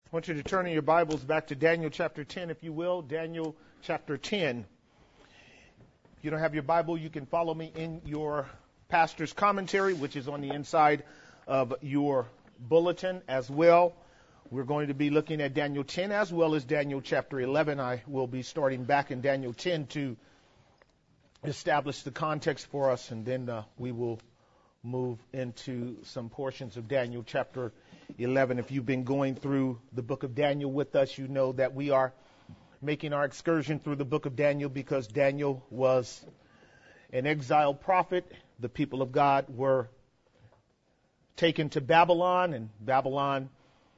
I want you to turn in your Bibles back to Daniel chapter 10, if you will. Daniel chapter 10. If you don't have your Bible, you can follow me in your pastor's commentary, which is on the inside of your bulletin as well. We're going to be looking at Daniel 10 as well as Daniel chapter 11. I will be starting back in Daniel 10 to establish the context for us, and then we will move into some portions of Daniel chapter 11. If you've been going through the book of Daniel with us, you know that we are making our excursion through the book of Daniel because Daniel was an exiled prophet. The people of God were taken to Babylon, and Babylon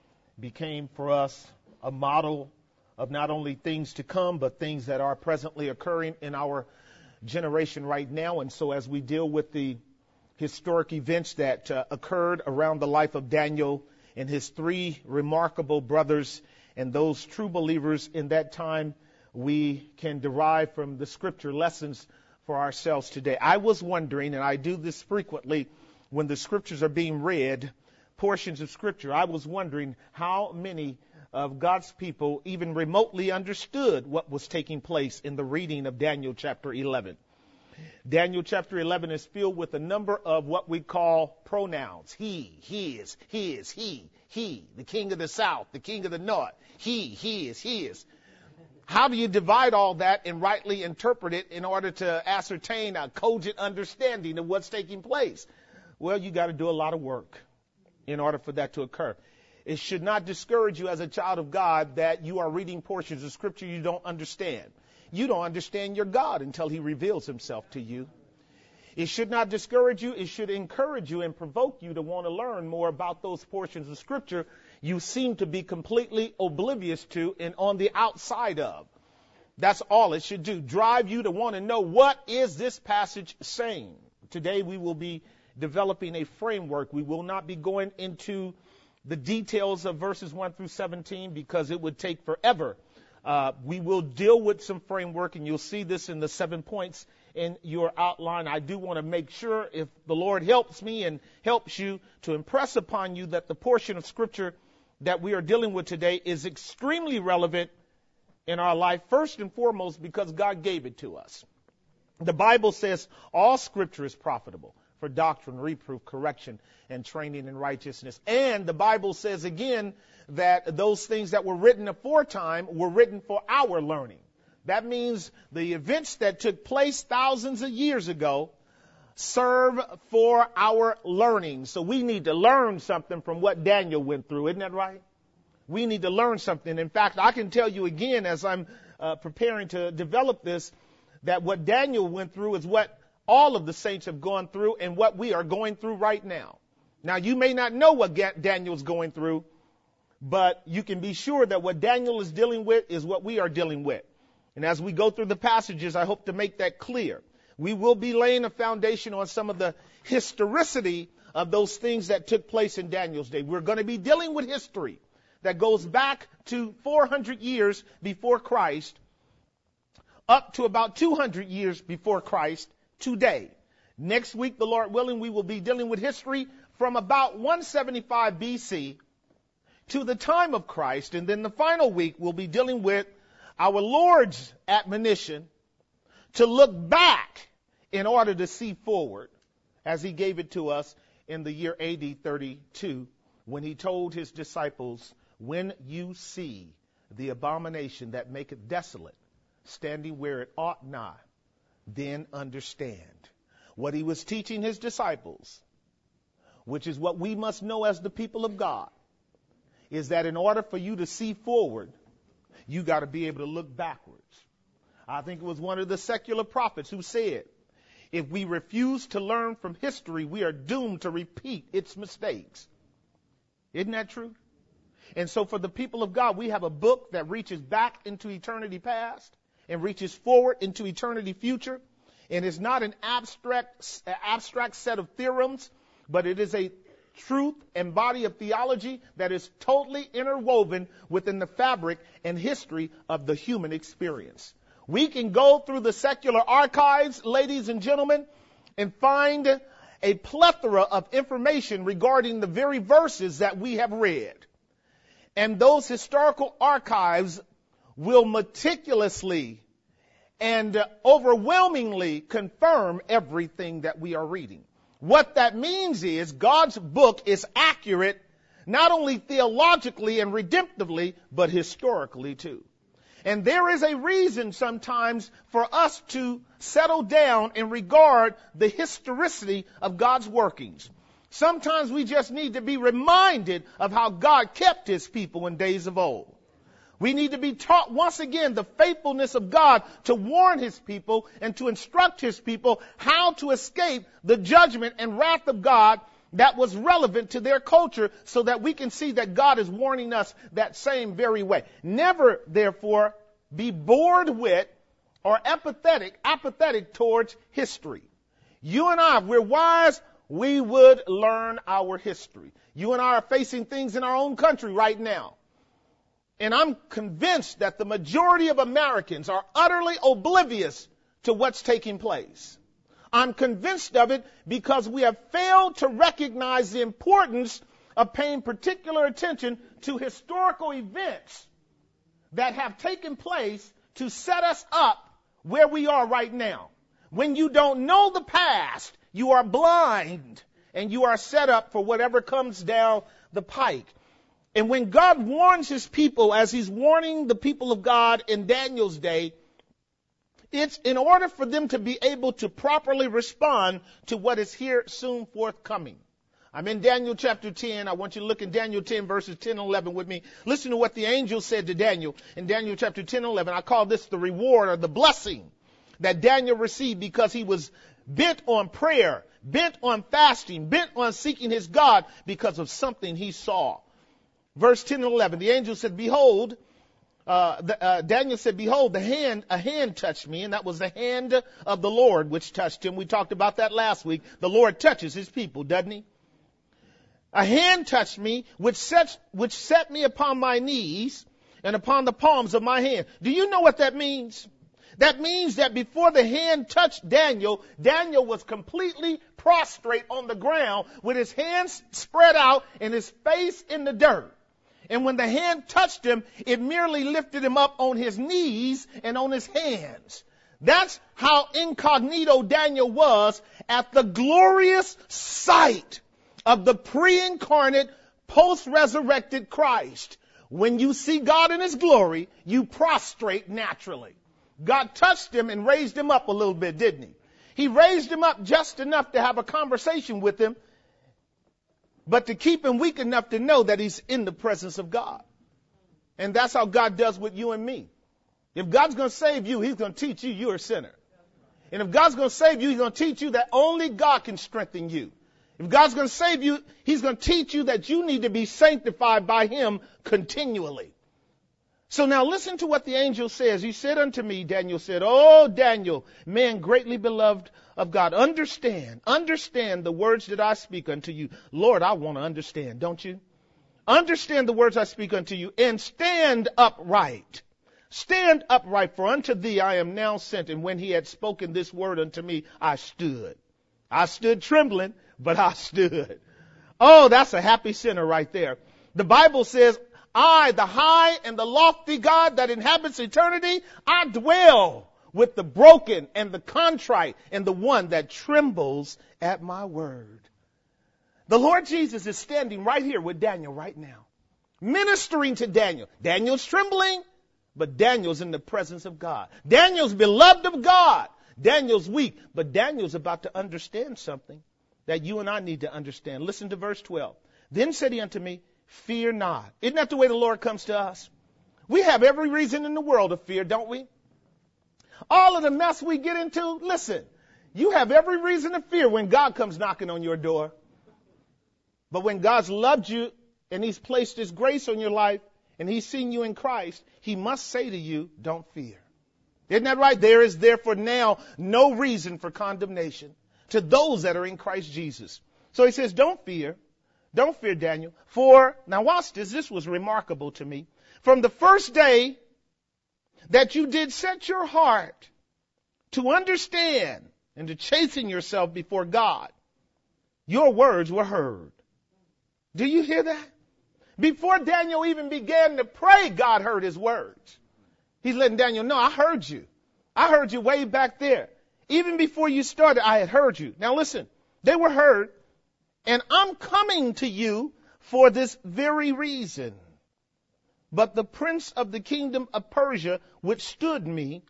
became for us a model of not only things to come, but things that are presently occurring in our generation right now. And so as we deal with the historic events that occurred around the life of Daniel and his three remarkable brothers and those true believers in that time, we can derive from the scripture lessons for ourselves today. I was wondering, and I do this frequently when the scriptures are being read, portions of scripture, I was wondering how many of God's people even remotely understood what was taking place in the reading of Daniel chapter 11. Daniel chapter 11 is filled with a number of what we call pronouns. He, his, he, the king of the south, the king of the north, he, his. How do you divide all that and rightly interpret it in order to ascertain a cogent understanding of what's taking place? Well, you got to do a lot of work in order for that to occur. It should not discourage you as a child of God that you are reading portions of scripture you don't understand. You don't understand your God until he reveals himself to you. It should not discourage you. It should encourage you and provoke you to want to learn more about those portions of scripture you seem to be completely oblivious to and on the outside of. That's all it should do. Drive you to want to know, what is this passage saying? Today we will be developing a framework. We will not be going into the details of verses 1 through 17 because it would take forever. We will deal with some framework, and you'll see this in the 7 points in your outline. I do want to make sure, if the Lord helps me and helps you, to impress upon you that the portion of scripture that we are dealing with today is extremely relevant in our life, first and foremost because God gave it to us. The Bible says all scripture is profitable for doctrine, reproof, correction, and training in righteousness. And the Bible says again that those things that were written aforetime were written for our learning. That means the events that took place thousands of years ago serve for our learning. So we need to learn something from what Daniel went through. Isn't that right? We need to learn something. In fact, I can tell you again, as I'm preparing to develop this, that what Daniel went through is what all of the saints have gone through and what we are going through right now. Now, you may not know what Daniel's going through, but you can be sure that what Daniel is dealing with is what we are dealing with. And as we go through the passages, I hope to make that clear. We will be laying a foundation on some of the historicity of those things that took place in Daniel's day. We're going to be dealing with history that goes back to 400 years before Christ, up to about 200 years before Christ today. Next week, the Lord willing, we will be dealing with history from about 175 BC to the time of Christ. And then the final week, we'll be dealing with our Lord's admonition to look back in order to see forward, as he gave it to us in the year AD 32, when he told his disciples, when you see the abomination that maketh desolate, standing where it ought not, then understand. What he was teaching his disciples, which is what we must know as the people of God, is that in order for you to see forward, you got to be able to look backwards. I think it was one of the secular prophets who said, if we refuse to learn from history, we are doomed to repeat its mistakes. Isn't that true? And so for the people of God, we have a book that reaches back into eternity past and reaches forward into eternity future. And it's not an abstract set of theorems, but it is a truth and body of theology that is totally interwoven within the fabric and history of the human experience. We can go through the secular archives, ladies and gentlemen, and find a plethora of information regarding the very verses that we have read. And those historical archives will meticulously and overwhelmingly confirm everything that we are reading. What that means is God's book is accurate, not only theologically and redemptively, but historically too. And there is a reason sometimes for us to settle down and regard the historicity of God's workings. Sometimes we just need to be reminded of how God kept his people in days of old. We need to be taught once again the faithfulness of God to warn his people and to instruct his people how to escape the judgment and wrath of God that was relevant to their culture, so that we can see that God is warning us that same very way. Never, therefore, be bored with or apathetic towards history. You and I, if we're wise, we would learn our history. You and I are facing things in our own country right now. And I'm convinced that the majority of Americans are utterly oblivious to what's taking place. I'm convinced of it because we have failed to recognize the importance of paying particular attention to historical events that have taken place to set us up where we are right now. When you don't know the past, you are blind and you are set up for whatever comes down the pike. And when God warns his people, as he's warning the people of God in Daniel's day, it's in order for them to be able to properly respond to what is here soon forthcoming. I'm in Daniel chapter 10. I want you to look in Daniel 10 verses 10 and 11 with me. Listen to what the angel said to Daniel in Daniel chapter 10 and 11. I call this the reward or the blessing that Daniel received because he was bent on prayer, bent on fasting, bent on seeking his God because of something he saw. Verse 10 and 11, the angel said, behold, Daniel said, behold, a hand touched me, and that was the hand of the Lord which touched him. We talked about that last week. The Lord touches his people, doesn't he? A hand touched me, which set me upon my knees and upon the palms of my hand. Do you know what that means? That means that before the hand touched Daniel, Daniel was completely prostrate on the ground with his hands spread out and his face in the dirt. And when the hand touched him, it merely lifted him up on his knees and on his hands. That's how incognito Daniel was at the glorious sight of the pre-incarnate, post-resurrected Christ. When you see God in his glory, you prostrate naturally. God touched him and raised him up a little bit, didn't he? He raised him up just enough to have a conversation with him, but to keep him weak enough to know that he's in the presence of God. And that's how God does with you and me. If God's going to save you, he's going to teach you you're a sinner. And if God's going to save you, he's going to teach you that only God can strengthen you. If God's going to save you, he's going to teach you that you need to be sanctified by him continually. So now listen to what the angel says. He said unto me, Daniel said, "Oh, Daniel, man greatly beloved of God, understand the words that I speak unto you." Lord, I want to understand, don't you? Understand the words I speak unto you, and stand upright. Stand upright, for unto thee I am now sent. And when he had spoken this word unto me, I stood. I stood trembling, but I stood. Oh, that's a happy sinner right there. The Bible says, I, the high and the lofty God that inhabits eternity, I dwell with the broken and the contrite and the one that trembles at my word. The Lord Jesus is standing right here with Daniel right now, ministering to Daniel. Daniel's trembling, but Daniel's in the presence of God. Daniel's beloved of God. Daniel's weak, but Daniel's about to understand something that you and I need to understand. Listen to verse 12. Then said he unto me, fear not. Isn't that the way the Lord comes to us? We have every reason in the world to fear, don't we? All of the mess we get into, listen, you have every reason to fear when God comes knocking on your door. But when God's loved you and he's placed his grace on your life and he's seen you in Christ, he must say to you, don't fear. Isn't that right? There is therefore now no reason for condemnation to those that are in Christ Jesus. So he says, don't fear. Don't fear, Daniel. For, now watch this, this was remarkable to me. From the first day that you did set your heart to understand and to chasten yourself before God, your words were heard. Do you hear that? Before Daniel even began to pray, God heard his words. He's letting Daniel know, I heard you. I heard you way back there. Even before you started, I had heard you. Now listen, they were heard, and I'm coming to you for this very reason. But the prince of the kingdom of Persia withstood me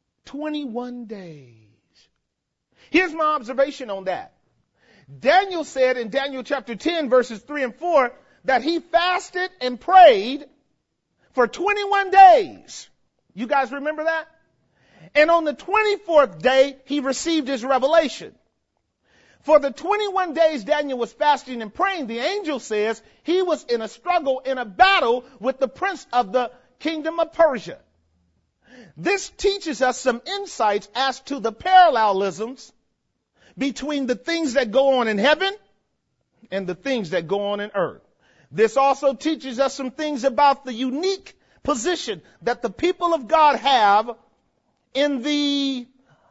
21 days. Here's my observation on that. Daniel said in Daniel chapter 10, verses 3 and 4, that he fasted and prayed for 21 days. You guys remember that? And on the 24th day, he received his revelation. For the 21 days Daniel was fasting and praying, the angel says he was in a struggle, in a battle with the prince of the kingdom of Persia. This teaches us some insights as to the parallelisms between the things that go on in heaven and the things that go on in earth. This also teaches us some things about the unique position that the people of God have in the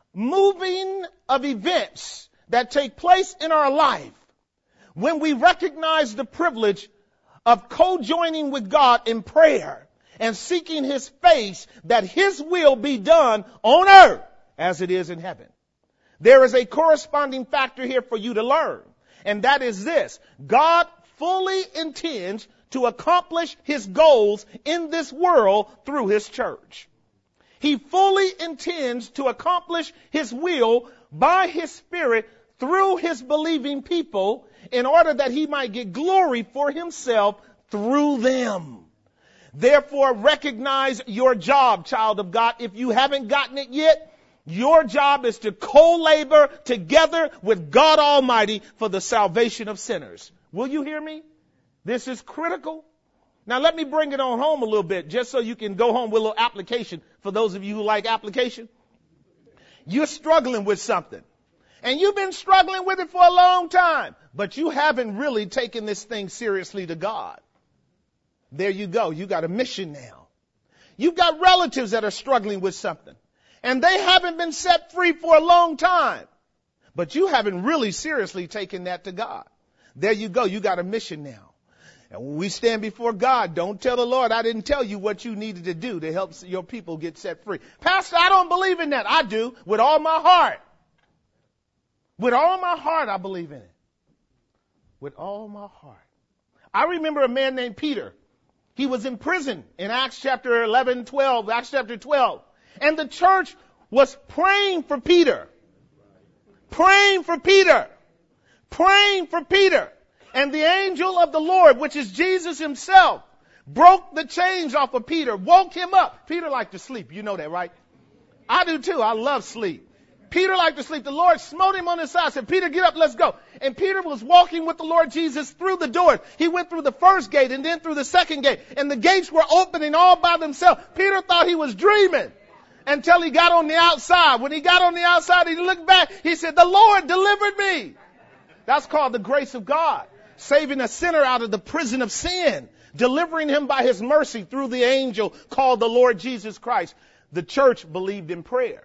moving of events that take place in our life when we recognize the privilege of co-joining with God in prayer and seeking his face that his will be done on earth as it is in heaven. There is a corresponding factor here for you to learn, and that is this. God fully intends to accomplish his goals in this world through his church. He fully intends to accomplish his will by his Spirit through his believing people in order that he might get glory for himself through them. Therefore, recognize your job, child of God. If you haven't gotten it yet, your job is to co-labor together with God Almighty for the salvation of sinners. Will you hear me? This is critical. Now let me bring it on home a little bit, just so you can go home with a little application for those of you who like application. You're struggling with something, and you've been struggling with it for a long time, but you haven't really taken this thing seriously to God. There you go. You got a mission now. You've got relatives that are struggling with something, and they haven't been set free for a long time, but you haven't really seriously taken that to God. There you go. You got a mission now. And when we stand before God, don't tell the Lord, I didn't tell you what you needed to do to help your people get set free. Pastor, I don't believe in that. I do, with all my heart. With all my heart, I believe in it. With all my heart. I remember a man named Peter. He was in prison in Acts chapter 12. And the church was praying for Peter. Praying for Peter. Praying for Peter. And the angel of the Lord, which is Jesus himself, broke the chains off of Peter, woke him up. Peter liked to sleep. You know that, right? I do too. I love sleep. Peter liked to sleep. The Lord smote him on his side, said, Peter, get up, let's go. And Peter was walking with the Lord Jesus through the doors. He went through the first gate and then through the second gate. And the gates were opening all by themselves. Peter thought he was dreaming until he got on the outside. When he got on the outside, he looked back. He said, the Lord delivered me. That's called the grace of God. Saving a sinner out of the prison of sin, delivering him by his mercy through the angel called the Lord Jesus Christ. The church believed in prayer.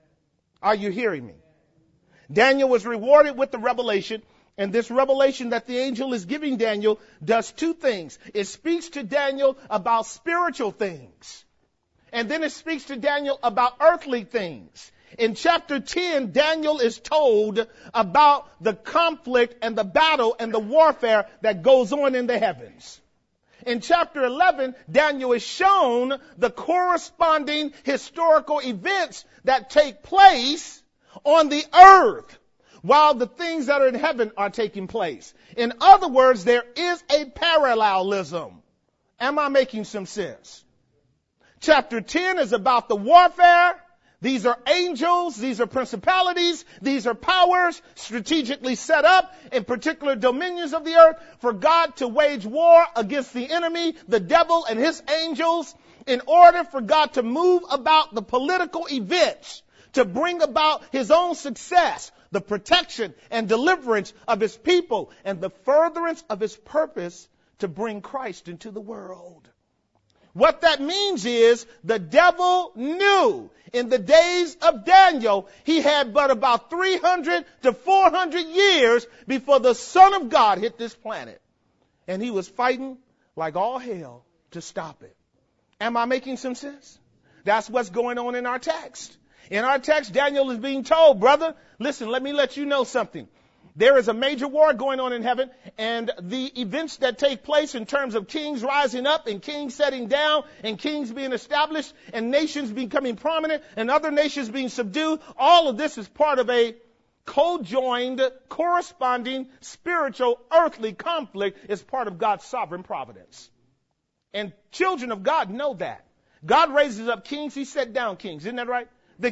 Are you hearing me? Daniel was rewarded with the revelation, and this revelation that the angel is giving Daniel does two things. It speaks to Daniel about spiritual things, and then it speaks to Daniel about earthly things. In chapter 10, Daniel is told about the conflict and the battle and the warfare that goes on in the heavens. In chapter 11, Daniel is shown the corresponding historical events that take place on the earth while the things that are in heaven are taking place. In other words, there is a parallelism. Am I making some sense? Chapter 10 is about the warfare. These are angels, these are principalities, these are powers strategically set up in particular dominions of the earth for God to wage war against the enemy, the devil and his angels, in order for God to move about the political events to bring about his own success, the protection and deliverance of his people, and the furtherance of his purpose to bring Christ into the world. What that means is the devil knew in the days of Daniel he had but about 300 to 400 years before the Son of God hit this planet. And he was fighting like all hell to stop it. Am I making some sense? That's what's going on in our text. In our text, Daniel is being told, brother, listen, let me let you know something. There is a major war going on in heaven, and the events that take place in terms of kings rising up and kings setting down and kings being established and nations becoming prominent and other nations being subdued, all of this is part of a co-joined, corresponding, spiritual, earthly conflict. Is part of God's sovereign providence. And children of God know that. God raises up kings, he set down kings. Isn't that right?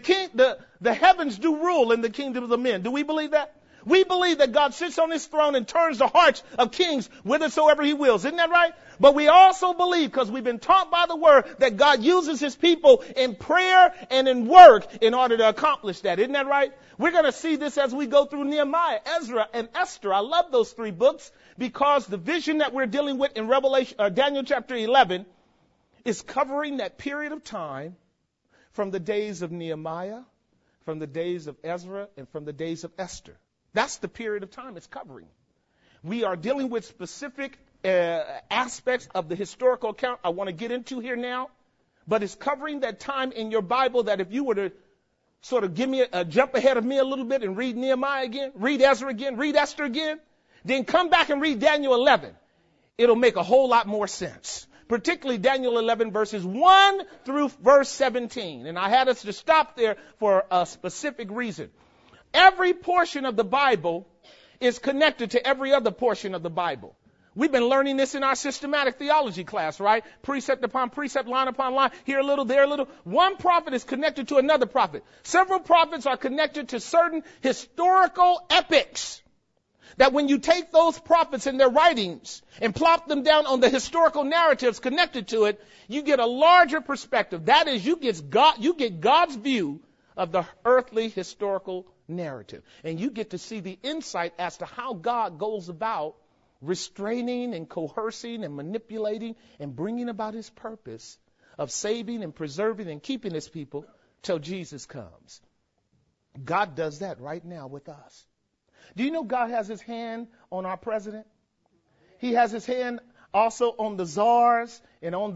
The heavens do rule in the kingdom of the men. Do we believe that? We believe that God sits on his throne and turns the hearts of kings whithersoever he wills. Isn't that right? But we also believe, because we've been taught by the word, that God uses his people in prayer and in work in order to accomplish that. Isn't that right? We're going to see this as we go through Nehemiah, Ezra, and Esther. I love those three books because the vision that we're dealing with in Daniel chapter 11 is covering that period of time from the days of Nehemiah, from the days of Ezra, and from the days of Esther. That's the period of time it's covering. We are dealing with specific aspects of the historical account I want to get into here now, but it's covering that time in your Bible that if you were to sort of give me a jump ahead of me a little bit and read Nehemiah again, read Ezra again, read Esther again, then come back and read Daniel 11. It'll make a whole lot more sense. Particularly Daniel 11 verses 1 through verse 17. And I had us to stop there for a specific reason. Every portion of the Bible is connected to every other portion of the Bible. We've been learning this in our systematic theology class, right? Precept upon precept, line upon line, here a little, there a little. One prophet is connected to another prophet. Several prophets are connected to certain historical epics. That when you take those prophets and their writings and plop them down on the historical narratives connected to it, you get a larger perspective. That is, you get God's view of the earthly historical narrative. And you get to see the insight as to how God goes about restraining and coercing and manipulating and bringing about his purpose of saving and preserving and keeping his people till Jesus comes. God does that right now with us. Do you know God has his hand on our president? He has his hand also on the czars and on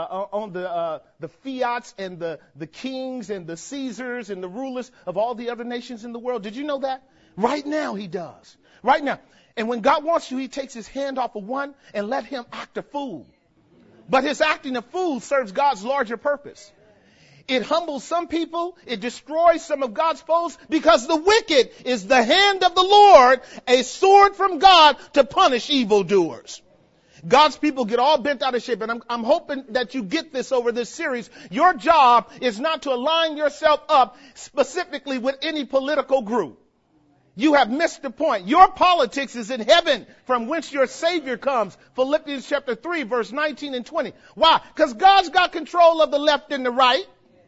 the fiats and the kings and the Caesars and the rulers of all the other nations in the world. Did you know that? Right now he does. Right now. And when God wants you, he takes his hand off of one and let him act a fool. But his acting a fool serves God's larger purpose. It humbles some people. It destroys some of God's foes because the wicked is the hand of the Lord, a sword from God to punish evildoers. God's people get all bent out of shape, and I'm hoping that you get this over this series. Your job is not to align yourself up specifically with any political group. You have missed the point. Your politics is in heaven from whence your Savior comes. Philippians chapter 3, verse 19 and 20. Why? Because God's got control of the left and the right.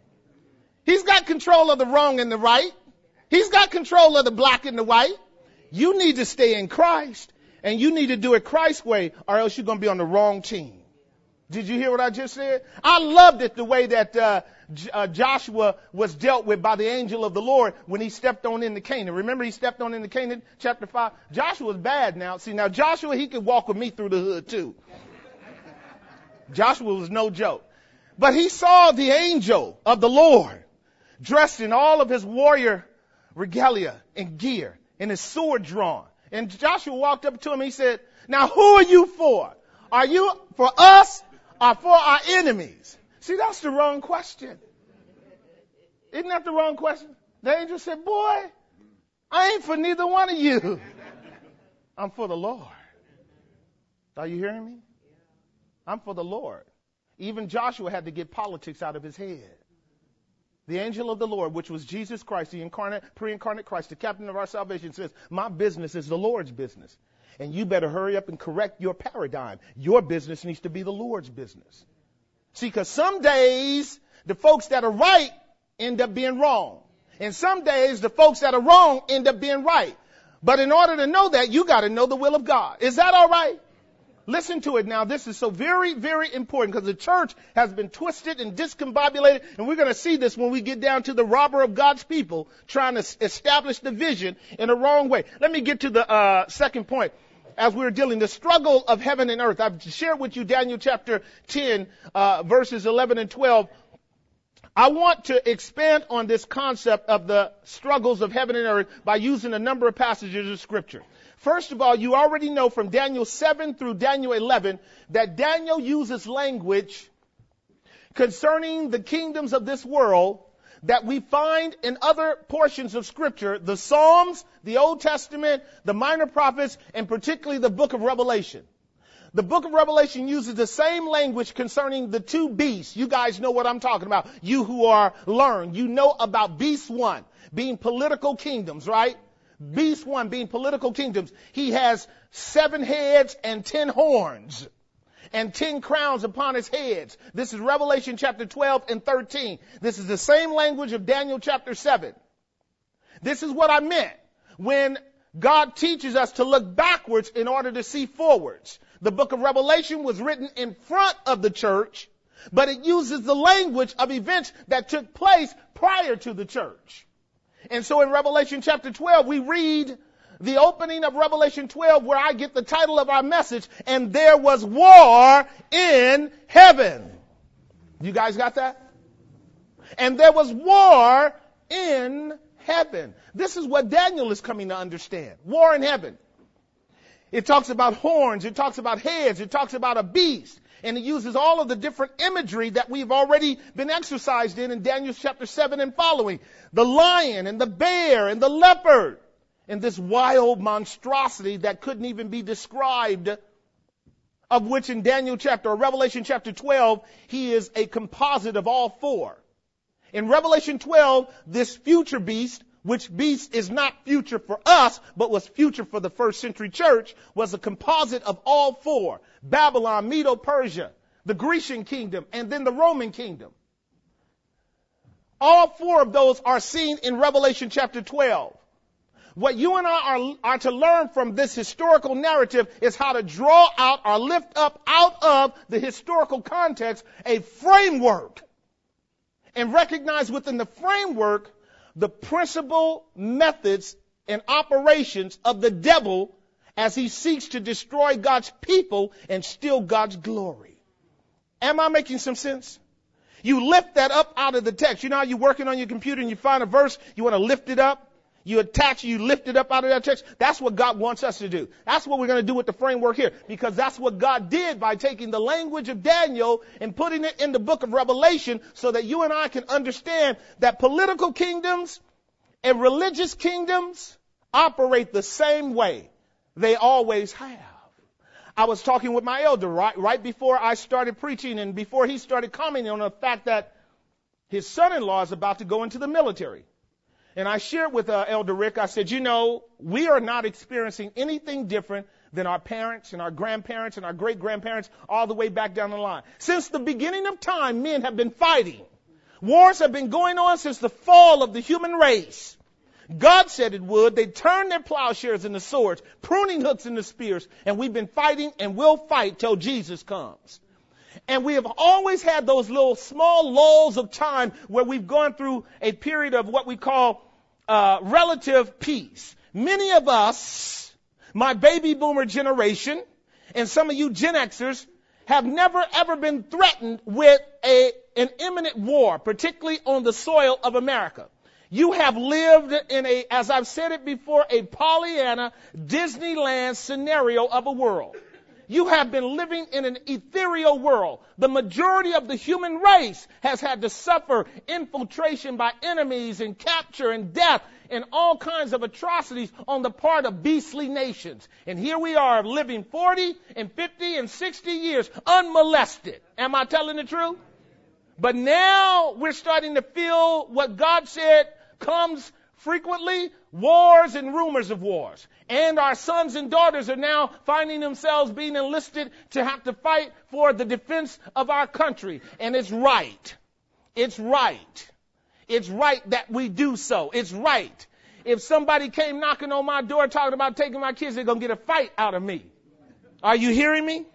He's got control of the wrong and the right. He's got control of the black and the white. You need to stay in Christ, and you need to do it Christ's way, or else you're going to be on the wrong team. Did you hear what I just said? I loved it the way that Joshua was dealt with by the angel of the Lord when he stepped on into Canaan. Remember he stepped on into Canaan, chapter 5? Joshua's bad now. See, now Joshua, he could walk with me through the hood too. Joshua was no joke. But he saw the angel of the Lord dressed in all of his warrior regalia and gear and his sword drawn. And Joshua walked up to him and he said, now who are you for? Are you for us or for our enemies? See, that's the wrong question. Isn't that the wrong question? The angel said, boy, I ain't for neither one of you. I'm for the Lord. Are you hearing me? I'm for the Lord. Even Joshua had to get politics out of his head. The angel of the Lord, which was Jesus Christ, the pre-incarnate Christ, the captain of our salvation, says, my business is the Lord's business. And you better hurry up and correct your paradigm. Your business needs to be the Lord's business. See, because some days the folks that are right end up being wrong. And some days the folks that are wrong end up being right. But in order to know that, you got to know the will of God. Is that all right? Listen to it now. This is so very, very important because the church has been twisted and discombobulated. And we're going to see this when we get down to the robber of God's people trying to establish the vision in a wrong way. Let me get to the second point. as we're dealing the struggle of heaven and earth. I've shared with you Daniel chapter 10, verses 11 and 12. I want to expand on this concept of the struggles of heaven and earth by using a number of passages of Scripture. First of all, you already know from Daniel 7 through Daniel 11 that Daniel uses language concerning the kingdoms of this world that we find in other portions of Scripture, the Psalms, the Old Testament, the minor prophets, and particularly the book of Revelation. The book of Revelation uses the same language concerning the two beasts. You guys know what I'm talking about. You who are learned, you know about beast one being political kingdoms, right? Beast one being political kingdoms. He has 7 heads and 10 horns and 10 crowns upon his heads. This is Revelation chapter 12 and 13. This is the same language of Daniel chapter 7. This is what I meant when God teaches us to look backwards in order to see forwards. The book of Revelation was written in front of the church, but it uses the language of events that took place prior to the church. And so in Revelation chapter 12, we read the opening of Revelation 12 where I get the title of our message, and there was war in heaven. You guys got that? And there was war in heaven. This is what Daniel is coming to understand. War in heaven. It talks about horns. It talks about heads. It talks about a beast. And it uses all of the different imagery that we've already been exercised in Daniel chapter 7 and following. The lion and the bear and the leopard. And this wild monstrosity that couldn't even be described, of which in Revelation chapter 12, he is a composite of all 4. In Revelation 12, this future beast, which beast is not future for us, but was future for the first century church, was a composite of all 4. Babylon, Medo-Persia, the Grecian kingdom, and then the Roman kingdom. All 4 of those are seen in Revelation chapter 12. What you and I are to learn from this historical narrative is how to draw out or lift up out of the historical context a framework and recognize within the framework the principal methods and operations of the devil as he seeks to destroy God's people and steal God's glory. Am I making some sense? You lift that up out of the text. You know how you're working on your computer and you find a verse, you want to lift it up? You attach, you lift it up out of that text. That's what God wants us to do. That's what we're going to do with the framework here, because that's what God did by taking the language of Daniel and putting it in the book of Revelation so that you and I can understand that political kingdoms and religious kingdoms operate the same way. They always have. I was talking with my elder right before I started preaching and before he started commenting on the fact that his son-in-law is about to go into the military. And I shared with Elder Rick, I said, you know, we are not experiencing anything different than our parents and our grandparents and our great-grandparents all the way back down the line. Since the beginning of time, men have been fighting. Wars have been going on since the fall of the human race. God said it would. They turned their plowshares into swords, pruning hooks into spears, and we've been fighting and will fight till Jesus comes. And we have always had those little small lulls of time where we've gone through a period of what we call relative peace. Many of us, my baby boomer generation, and some of you Gen Xers, have never ever been threatened with an imminent war, particularly on the soil of America. You have lived in as I've said it before, a Pollyanna Disneyland scenario of a world. You have been living in an ethereal world. The majority of the human race has had to suffer infiltration by enemies and capture and death and all kinds of atrocities on the part of beastly nations. And here we are living 40 and 50 and 60 years unmolested. Am I telling the truth? But now we're starting to feel what God said comes frequently, wars and rumors of wars. And our sons and daughters are now finding themselves being enlisted to have to fight for the defense of our country. And it's right. It's right. It's right that we do so. It's right. If somebody came knocking on my door talking about taking my kids, they're going to get a fight out of me. Are you hearing me?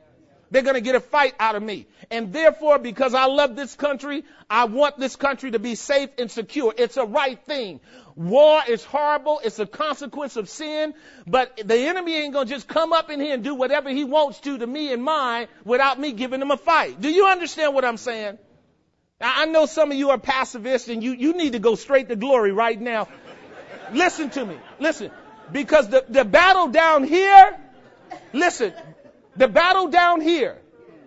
They're going to get a fight out of me. And therefore, because I love this country, I want this country to be safe and secure. It's a right thing. War is horrible. It's a consequence of sin. But the enemy ain't going to just come up in here and do whatever he wants to me and mine without me giving him a fight. Do you understand what I'm saying? I know some of you are pacifists and you need to go straight to glory right now. Listen to me. Listen. Because the battle down here, listen, the battle down here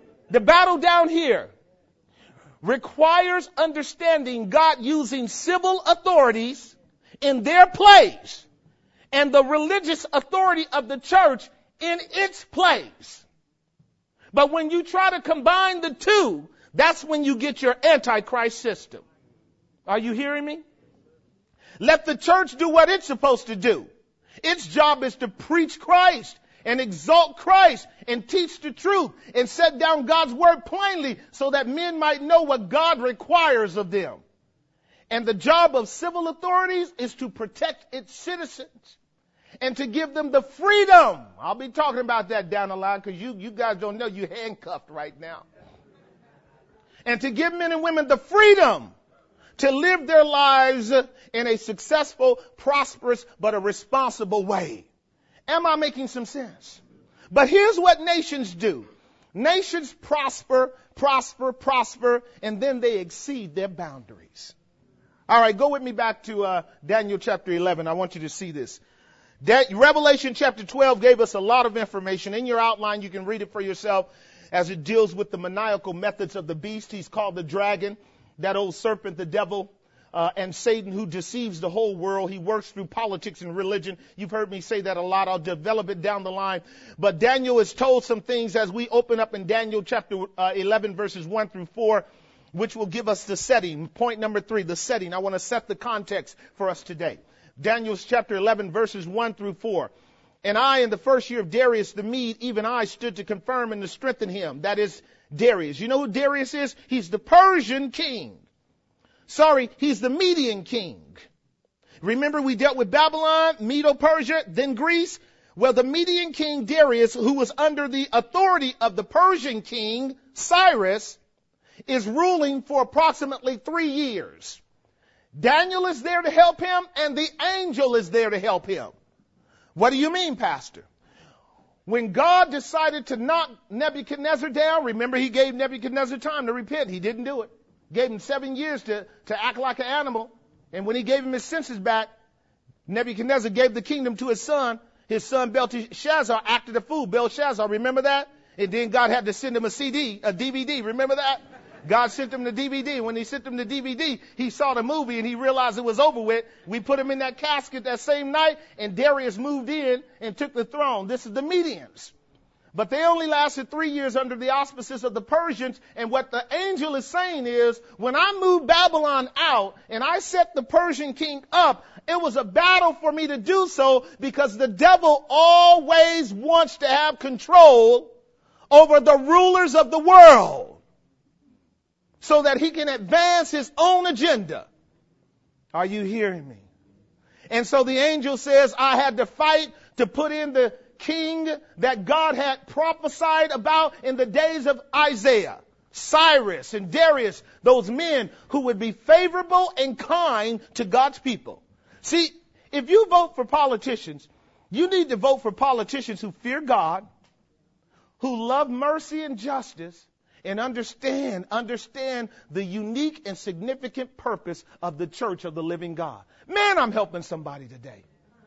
requires understanding God using civil authorities in their place and the religious authority of the church in its place. But when you try to combine the two, that's when you get your Antichrist system. Are you hearing me? Let the church do what it's supposed to do. Its job is to preach Christ and exalt Christ and teach the truth and set down God's word plainly so that men might know what God requires of them. And the job of civil authorities is to protect its citizens and to give them the freedom. I'll be talking about that down the line because you guys don't know you're handcuffed right now. And to give men and women the freedom to live their lives in a successful, prosperous, but a responsible way. Am I making some sense? But here's what nations do. Nations prosper, and then they exceed their boundaries. All right, go with me back to Daniel chapter 11. I want you to see this. Revelation chapter 12 gave us a lot of information. In your outline, you can read it for yourself as it deals with the maniacal methods of the beast. He's called the dragon, that old serpent, the devil, and Satan, who deceives the whole world. He works through politics and religion. You've heard me say that a lot. I'll develop it down the line. But Daniel is told some things as we open up in Daniel chapter 11, verses 1 through 4, which will give us the setting. Point number 3, the setting. I want to set the context for us today. Daniel chapter 11, verses 1 through 4. And I, in the first year of Darius the Mede, even I stood to confirm and to strengthen him. That is Darius. You know who Darius is? He's the Persian king. He's the Median king. Remember we dealt with Babylon, Medo-Persia, then Greece? Well, the Median king Darius, who was under the authority of the Persian king Cyrus, is ruling for approximately 3 years. Daniel is there to help him, and the angel is there to help him. What do you mean, Pastor? When God decided to knock Nebuchadnezzar down, remember he gave Nebuchadnezzar time to repent. He didn't do it. Gave him 7 years to act like an animal. And when he gave him his senses back, Nebuchadnezzar gave the kingdom to his son. His son Belshazzar acted a fool. Belshazzar, remember that? And then God had to send him a DVD. Remember that? God sent him the DVD. When he sent him the DVD, he saw the movie and he realized it was over with. We put him in that casket that same night, and Darius moved in and took the throne. This is the Medians. But they only lasted 3 years under the auspices of the Persians. And what the angel is saying is, when I moved Babylon out and I set the Persian king up, it was a battle for me to do so because the devil always wants to have control over the rulers of the world so that he can advance his own agenda. Are you hearing me? And so the angel says, I had to fight to put in the king that God had prophesied about in the days of Isaiah, Cyrus and Darius, those men who would be favorable and kind to God's people. See, if you vote for politicians, you need to vote for politicians who fear God, who love mercy and justice, and understand the unique and significant purpose of the church of the living God. Man, I'm helping somebody today.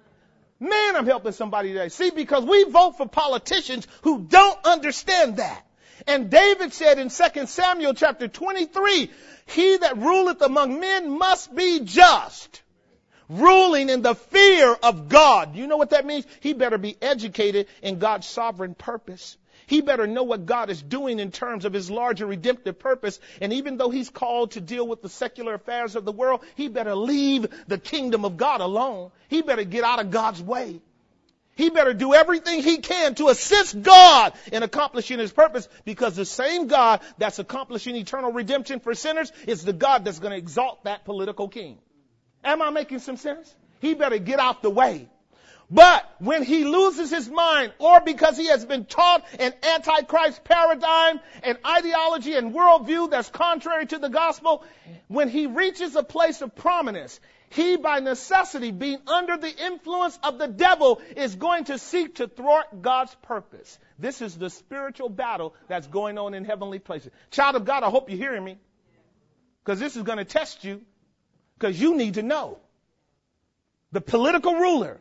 See, because we vote for politicians who don't understand that. And David said in 2 Samuel chapter 23, he that ruleth among men must be just, ruling in the fear of God. You know what that means? He better be educated in God's sovereign purpose. He better know what God is doing in terms of his larger redemptive purpose. And even though he's called to deal with the secular affairs of the world, he better leave the kingdom of God alone. He better get out of God's way. He better do everything he can to assist God in accomplishing his purpose, because the same God that's accomplishing eternal redemption for sinners is the God that's going to exalt that political king. Am I making some sense? He better get out the way. But when he loses his mind, or because he has been taught an antichrist paradigm, an ideology and worldview that's contrary to the gospel, when he reaches a place of prominence, he by necessity, being under the influence of the devil, is going to seek to thwart God's purpose. This is the spiritual battle that's going on in heavenly places. Child of God, I hope you're hearing me, because this is going to test you, because you need to know. The political ruler,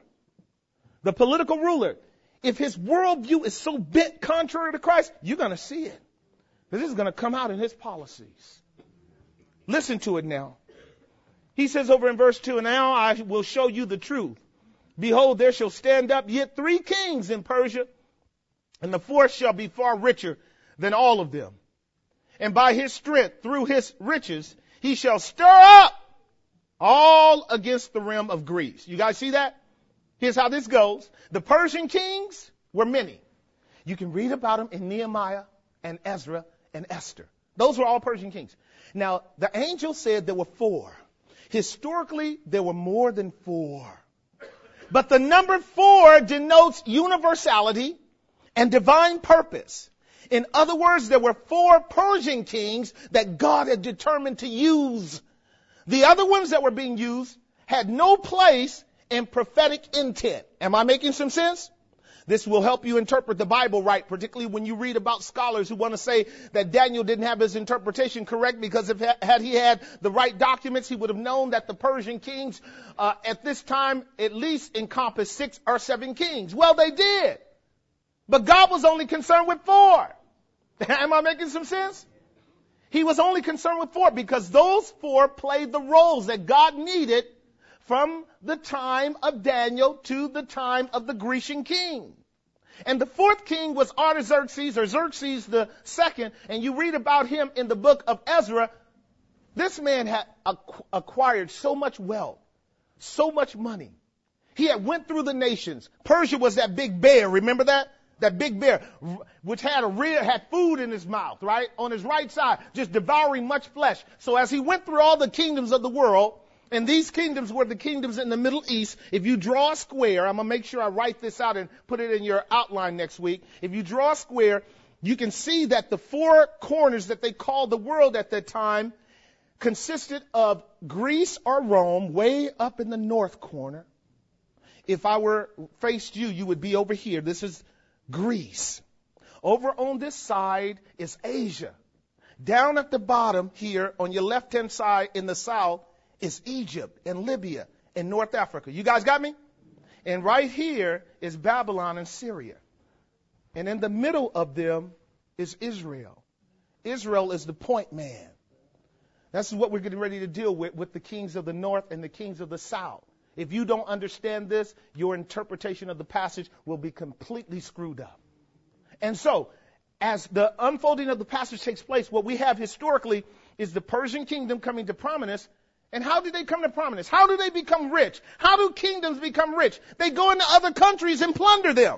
if his worldview is so bent contrary to Christ, you're going to see it. This is going to come out in his policies. Listen to it now. He says over in verse 2, "And now I will show you the truth. Behold, there shall stand up yet 3 kings in Persia, and the fourth shall be far richer than all of them. And by his strength, through his riches, he shall stir up all against the realm of Greece." You guys see that? Here's how this goes. The Persian kings were many. You can read about them in Nehemiah and Ezra and Esther. Those were all Persian kings. Now, the angel said there were 4. Historically, there were more than 4. But the number 4 denotes universality and divine purpose. In other words, there were 4 Persian kings that God had determined to use. The other ones that were being used had no place in prophetic intent. Am I making some sense? This will help you interpret the Bible right, particularly when you read about scholars who want to say that Daniel didn't have his interpretation correct because had he had the right documents, he would have known that the Persian kings at this time at least encompassed 6 or 7 kings. Well, they did. But God was only concerned with 4. Am I making some sense? He was only concerned with 4 because those 4 played the roles that God needed from the time of Daniel to the time of the Grecian king. And the 4th king was Artaxerxes, or Xerxes the second, and you read about him in the book of Ezra. This man had acquired so much wealth, so much money. He had went through the nations. Persia was that big bear, remember that? That big bear, which had food in his mouth, right? On his right side, just devouring much flesh. So as he went through all the kingdoms of the world, and these kingdoms were the kingdoms in the Middle East. If you draw a square, I'm going to make sure I write this out and put it in your outline next week. If you draw a square, you can see that the 4 corners that they called the world at that time consisted of Greece or Rome, way up in the north corner. If I were faced you, you would be over here. This is Greece. Over on this side is Asia. Down at the bottom here on your left-hand side in the south is Egypt and Libya and North Africa. You guys got me? And right here is Babylon and Syria. And in the middle of them is Israel. Israel is the point man. That's what we're getting ready to deal with the kings of the north and the kings of the south. If you don't understand this, your interpretation of the passage will be completely screwed up. And so, as the unfolding of the passage takes place, what we have historically is the Persian kingdom coming to prominence. And how did they come to prominence? How do they become rich? How do kingdoms become rich? They go into other countries and plunder them.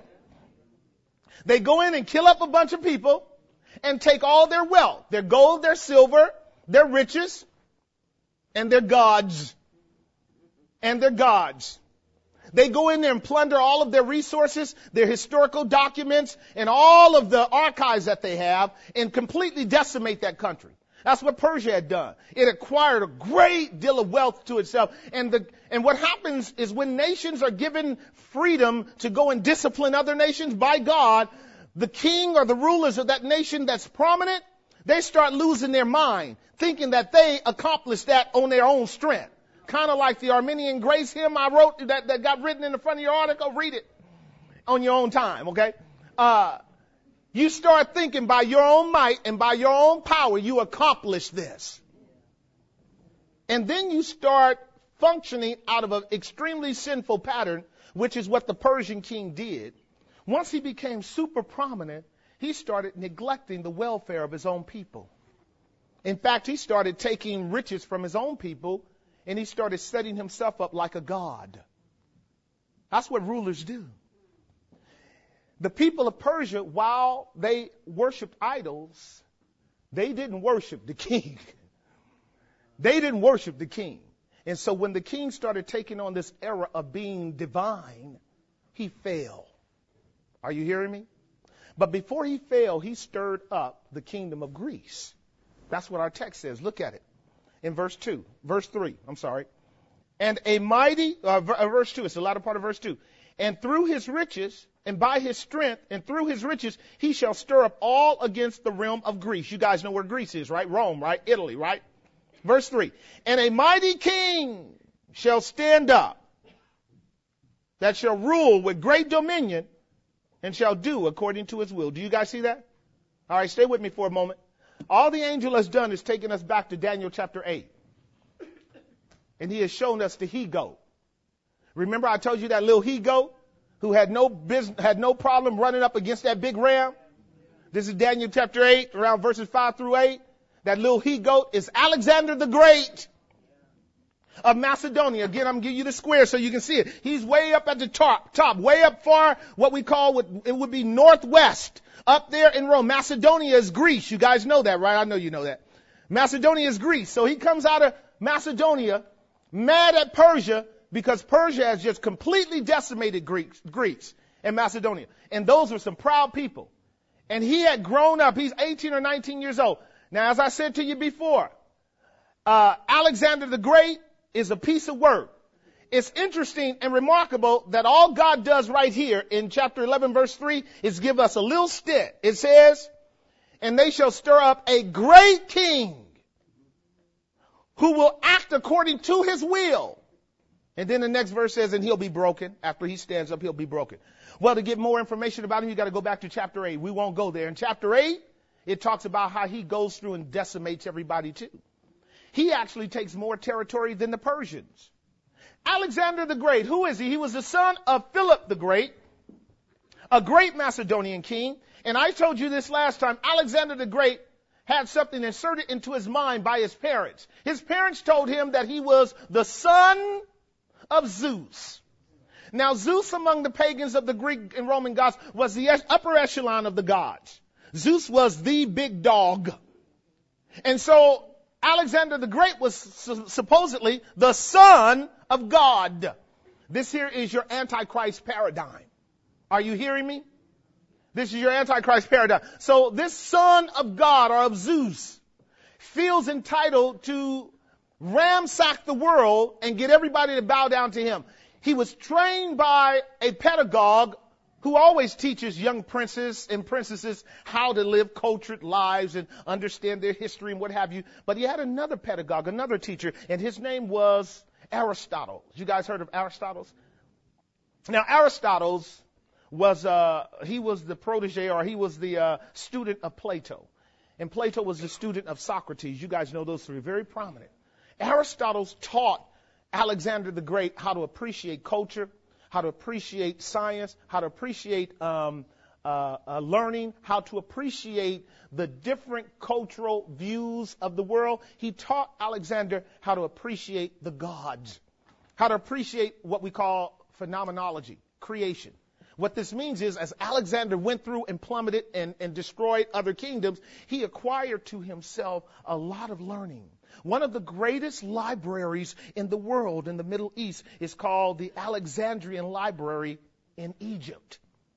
They go in and kill up a bunch of people and take all their wealth, their gold, their silver, their riches, and their gods. And their gods. They go in there and plunder all of their resources, their historical documents, and all of the archives that they have, and completely decimate that country. That's what Persia had done. It acquired a great deal of wealth to itself. And what happens is when nations are given freedom to go and discipline other nations by God, the king or the rulers of that nation that's prominent, they start losing their mind, thinking that they accomplished that on their own strength. Kind of like the Armenian Grace hymn I wrote that got written in the front of your article. Read it on your own time, okay? You start thinking by your own might and by your own power, you accomplish this. And then you start functioning out of an extremely sinful pattern, which is what the Persian king did. Once he became super prominent, he started neglecting the welfare of his own people. In fact, he started taking riches from his own people, and he started setting himself up like a god. That's what rulers do. The people of Persia, while they worshiped idols, they didn't worship the king. They didn't worship the king. And so when the king started taking on this era of being divine, he fell. Are you hearing me? But before he fell, he stirred up the kingdom of Greece. That's what our text says. Look at it in verse 3. And a mighty, verse 2, it's the latter part of verse 2. And through his riches, and by his strength, and through his riches, he shall stir up all against the realm of Greece. You guys know where Greece is, right? Rome, right? Italy, right? Verse 3. And a mighty king shall stand up that shall rule with great dominion and shall do according to his will. Do you guys see that? All right, stay with me for a moment. All the angel has done is taken us back to Daniel chapter 8. And he has shown us the he-goat. Remember I told you that little he-goat who had no problem running up against that big ram? This is Daniel chapter 8, around verses 5 through 8. That little he-goat is Alexander the Great of Macedonia. Again, I'm going to give you the square so you can see it. He's way up at the top, way up far, what we call, it would be northwest, up there in Rome. Macedonia is Greece. You guys know that, right? I know you know that. Macedonia is Greece. So he comes out of Macedonia, mad at Persia, because Persia has just completely decimated Greece and Macedonia. And those were some proud people. And he had grown up. He's 18 or 19 years old. Now, as I said to you before, Alexander the Great is a piece of work. It's interesting and remarkable that all God does right here in chapter 11, verse 3, is give us a little stint. It says, and they shall stir up a great king who will act according to his will. And then the next verse says, and he'll be broken. After he stands up, he'll be broken. Well, to get more information about him, you got to go back to chapter 8. We won't go there. In chapter 8, it talks about how he goes through and decimates everybody too. He actually takes more territory than the Persians. Alexander the Great, who is he? He was the son of Philip the Great, a great Macedonian king. And I told you this last time, Alexander the Great had something inserted into his mind by his parents. His parents told him that he was the son of Zeus. Now, Zeus among the pagans of the Greek and Roman gods was the upper echelon of the gods. Zeus was the big dog. And so Alexander the Great was supposedly the son of God. This here is your Antichrist paradigm. Are you hearing me? This is your Antichrist paradigm. So this son of God or of Zeus feels entitled to ransack the world and get everybody to bow down to him. He was trained by a pedagogue who always teaches young princes and princesses how to live cultured lives and understand their history and what have you. But he had another pedagogue, another teacher, and his name was Aristotle. You guys heard of Aristotle? Now, Aristotle was, he was the protege, or he was the student of Plato. And Plato was the student of Socrates. You guys know those three, very prominent. Aristotle taught Alexander the Great how to appreciate culture, how to appreciate science, how to appreciate learning, how to appreciate the different cultural views of the world. He taught Alexander how to appreciate the gods, how to appreciate what we call phenomenology, creation. What this means is, as Alexander went through and plummeted and destroyed other kingdoms, he acquired to himself a lot of learning. One of the greatest libraries in the world, in the Middle East, is called the Alexandrian Library in Egypt.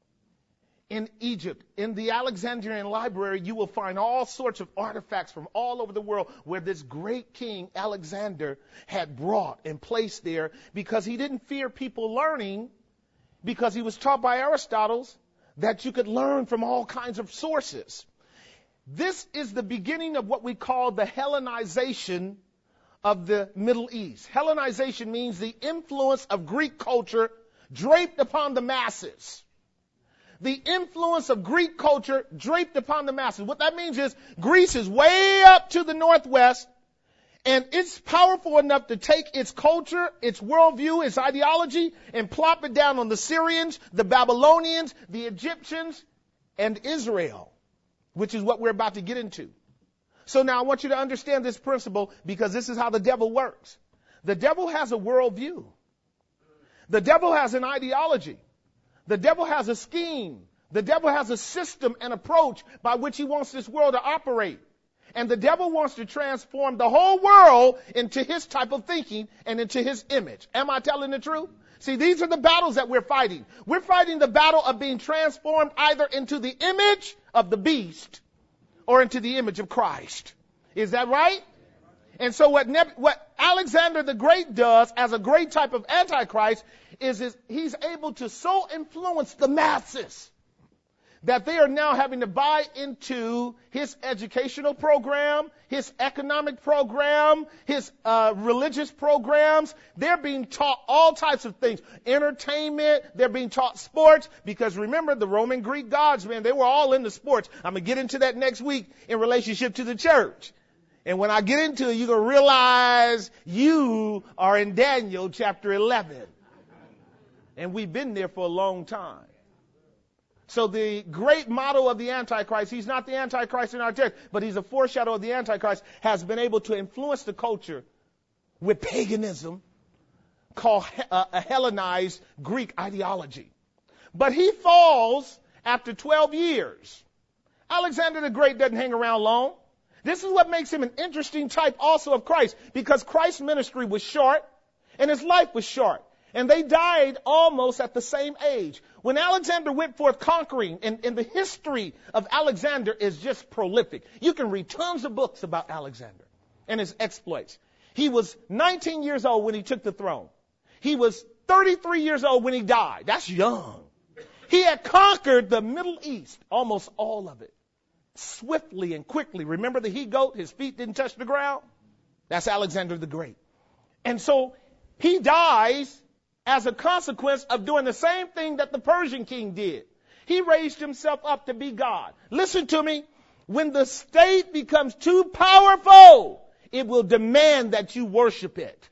In Egypt, in the Alexandrian Library, you will find all sorts of artifacts from all over the world where this great king, Alexander, had brought and placed there because he didn't fear people learning, because he was taught by Aristotle that you could learn from all kinds of sources. This is the beginning of what we call the Hellenization of the Middle East. Hellenization means the influence of Greek culture draped upon the masses. The influence of Greek culture draped upon the masses. What that means is Greece is way up to the northwest, and it's powerful enough to take its culture, its worldview, its ideology, and plop it down on the Syrians, the Babylonians, the Egyptians, and Israel, which is what we're about to get into. So now I want you to understand this principle, because this is how the devil works. The devil has a worldview. The devil has an ideology. The devil has a scheme. The devil has a system and approach by which he wants this world to operate. And the devil wants to transform the whole world into his type of thinking and into his image. Am I telling the truth? See, these are the battles that we're fighting. We're fighting the battle of being transformed either into the image of the beast or into the image of Christ. Is that right? And so what Alexander the Great does as a great type of Antichrist is he's able to so influence the masses that they are now having to buy into his educational program, his economic program, his religious programs. They're being taught all types of things. Entertainment, they're being taught sports, because remember the Roman Greek gods, man, they were all into sports. I'm going to get into that next week in relationship to the church. And when I get into it, you're going to realize you are in Daniel chapter 11. And we've been there for a long time. So the great motto of the Antichrist, he's not the Antichrist in our text, but he's a foreshadow of the Antichrist, has been able to influence the culture with paganism, called a Hellenized Greek ideology. But he falls after 12 years. Alexander the Great doesn't hang around long. This is what makes him an interesting type also of Christ, because Christ's ministry was short and his life was short. And they died almost at the same age. When Alexander went forth conquering, and the history of Alexander is just prolific. You can read tons of books about Alexander and his exploits. He was 19 years old when he took the throne. He was 33 years old when he died. That's young. He had conquered the Middle East, almost all of it, swiftly and quickly. Remember the he-goat? His feet didn't touch the ground? That's Alexander the Great. And so he dies as a consequence of doing the same thing that the Persian king did. He raised himself up to be God. Listen to me. When the state becomes too powerful, it will demand that you worship it.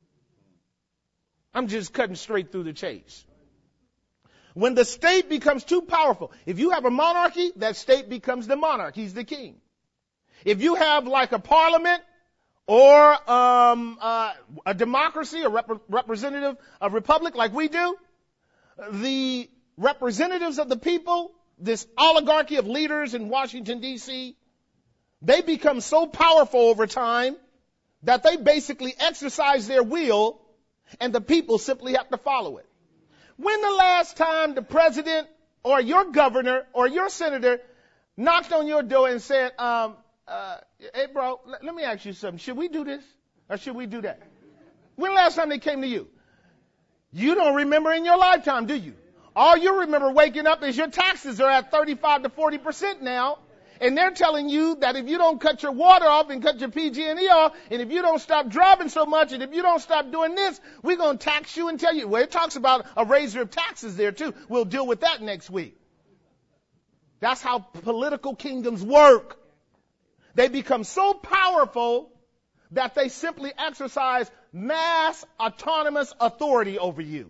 I'm just cutting straight through the chase. When the state becomes too powerful, if you have a monarchy, that state becomes the monarch. He's the king. If you have like a parliament, or a democracy, a representative, a republic like we do, the representatives of the people, this oligarchy of leaders in Washington, D.C., they become so powerful over time that they basically exercise their will, and the people simply have to follow it. When the last time the president or your governor or your senator knocked on your door and said, hey, bro, let me ask you something. Should we do this or should we do that? When the last time they came to you? You don't remember in your lifetime, do you? All you remember waking up is your taxes are at 35 to 40% now. And they're telling you that if you don't cut your water off and cut your PG&E off, and if you don't stop driving so much, and if you don't stop doing this, we're going to tax you and tell you. Well, it talks about a raiser of taxes there, too. We'll deal with that next week. That's how political kingdoms work. They become so powerful that they simply exercise mass autonomous authority over you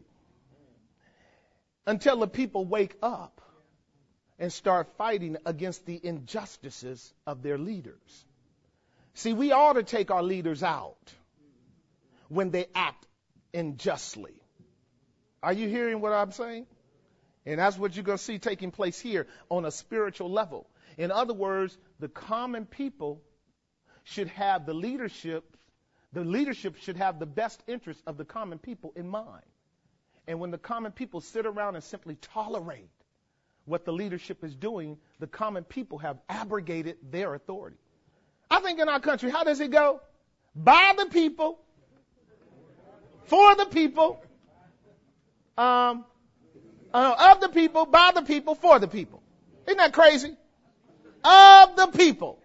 until the people wake up and start fighting against the injustices of their leaders. See, we ought to take our leaders out when they act unjustly. Are you hearing what I'm saying? And that's what you're going to see taking place here on a spiritual level. In other words, the common people should have the leadership should have the best interest of the common people in mind. And when the common people sit around and simply tolerate what the leadership is doing, the common people have abrogated their authority. I think in our country, how does it go? By the people, for the people, of the people, by the people, for the people. Isn't that crazy? Of the people,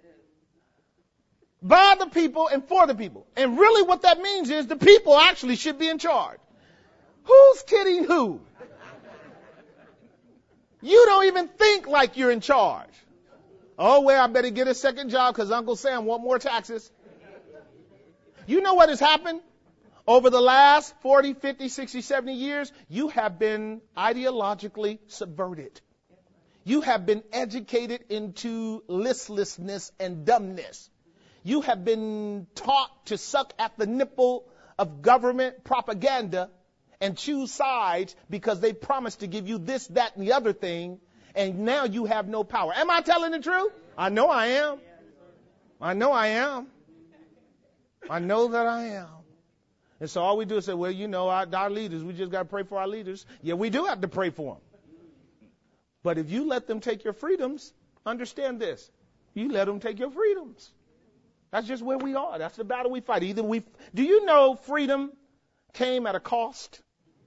by the people, and for the people. And really what that means is the people actually should be in charge. Who's kidding who? You don't even think like you're in charge. Oh, well, I better get a second job because Uncle Sam want more taxes. You know what has happened? Over the last 40, 50, 60, 70 years, you have been ideologically subverted. You have been educated into listlessness and dumbness. You have been taught to suck at the nipple of government propaganda and choose sides because they promised to give you this, that, and the other thing, and now you have no power. Am I telling the truth? I know I am. I know I am. I know that I am. And so all we do is say, well, our leaders, we just got to pray for our leaders. Yeah, we do have to pray for them. But if you let them take your freedoms, understand this. You let them take your freedoms. That's just where we are. That's the battle we fight. Do you know freedom came at a cost?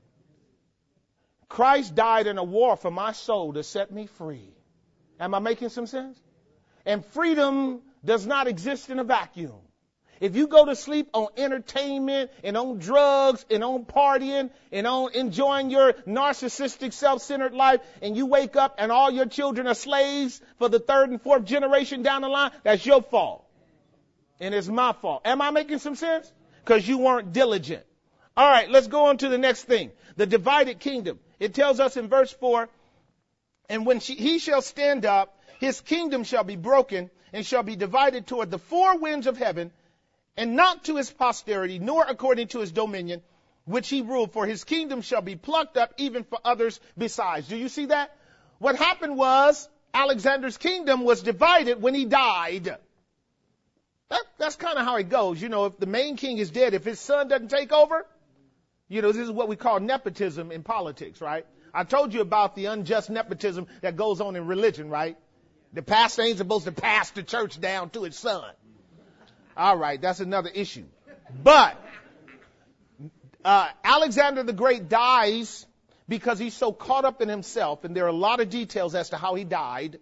Christ died in a war for my soul to set me free. Am I making some sense? And freedom does not exist in a vacuum. If you go to sleep on entertainment and on drugs and on partying and on enjoying your narcissistic, self-centered life, and you wake up and all your children are slaves for the third and fourth generation down the line, that's your fault. And it's my fault. Am I making some sense? Because you weren't diligent. All right, let's go on to the next thing. The divided kingdom. It tells us in verse 4, and when he shall stand up, his kingdom shall be broken and shall be divided toward the four winds of heaven, and not to his posterity, nor according to his dominion, which he ruled, for his kingdom shall be plucked up even for others besides. Do you see that? What happened was Alexander's kingdom was divided when he died. That's kind of how it goes. If the main king is dead, if his son doesn't take over, this is what we call nepotism in politics, right? I told you about the unjust nepotism that goes on in religion, right? The pastor ain't supposed to pass the church down to his son. All right, that's another issue. But Alexander the Great dies because he's so caught up in himself, and there are a lot of details as to how he died.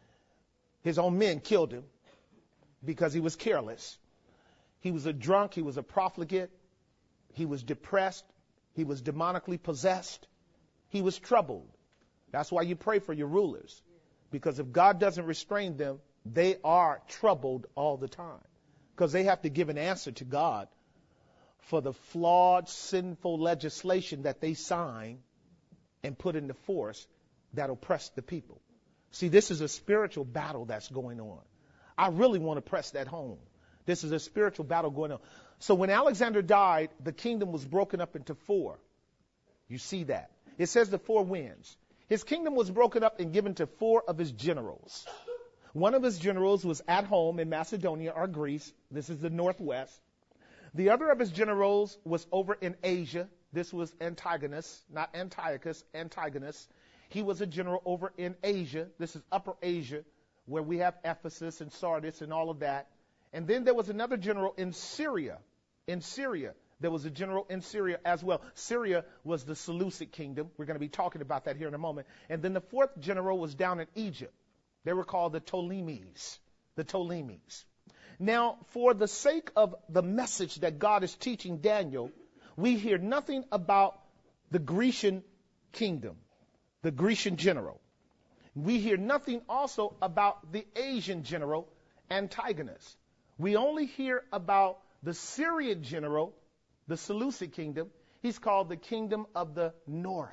His own men killed him because he was careless. He was a drunk. He was a profligate. He was depressed. He was demonically possessed. He was troubled. That's why you pray for your rulers, because if God doesn't restrain them, they are troubled all the time. Because they have to give an answer to God for the flawed, sinful legislation that they sign and put into force that oppress the people. See, this is a spiritual battle that's going on. I really want to press that home. This is a spiritual battle going on. So when Alexander died, the kingdom was broken up into four. You see that. It says the four winds. His kingdom was broken up and given to four of his generals. One of his generals was at home in Macedonia or Greece. This is the northwest. The other of his generals was over in Asia. This was Antigonus, not Antiochus, Antigonus. He was a general over in Asia. This is Upper Asia, where we have Ephesus and Sardis and all of that. And then there was another general in Syria. In Syria, there was a general in Syria as well. Syria was the Seleucid kingdom. We're going to be talking about that here in a moment. And then the fourth general was down in Egypt. They were called the Ptolemies. The Ptolemies. Now, for the sake of the message that God is teaching Daniel, we hear nothing about the Grecian kingdom, the Grecian general. We hear nothing also about the Asian general, Antigonus. We only hear about the Syrian general, the Seleucid kingdom. He's called the kingdom of the north.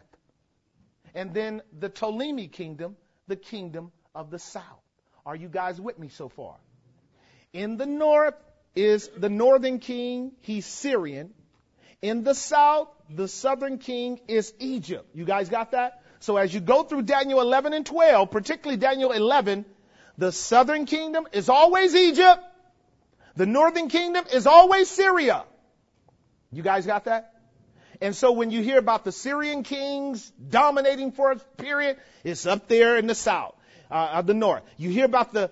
And then the Ptolemy kingdom, the kingdom of the south. Are you guys with me so far? In the north is the northern king. He's Syrian. In the south, the southern king is Egypt. You guys got that? So as you go through Daniel 11 and 12, particularly Daniel 11, the southern kingdom is always Egypt. The northern kingdom is always Syria. You guys got that? And so when you hear about the Syrian kings dominating for a period, it's up there in the south, the north. You hear about the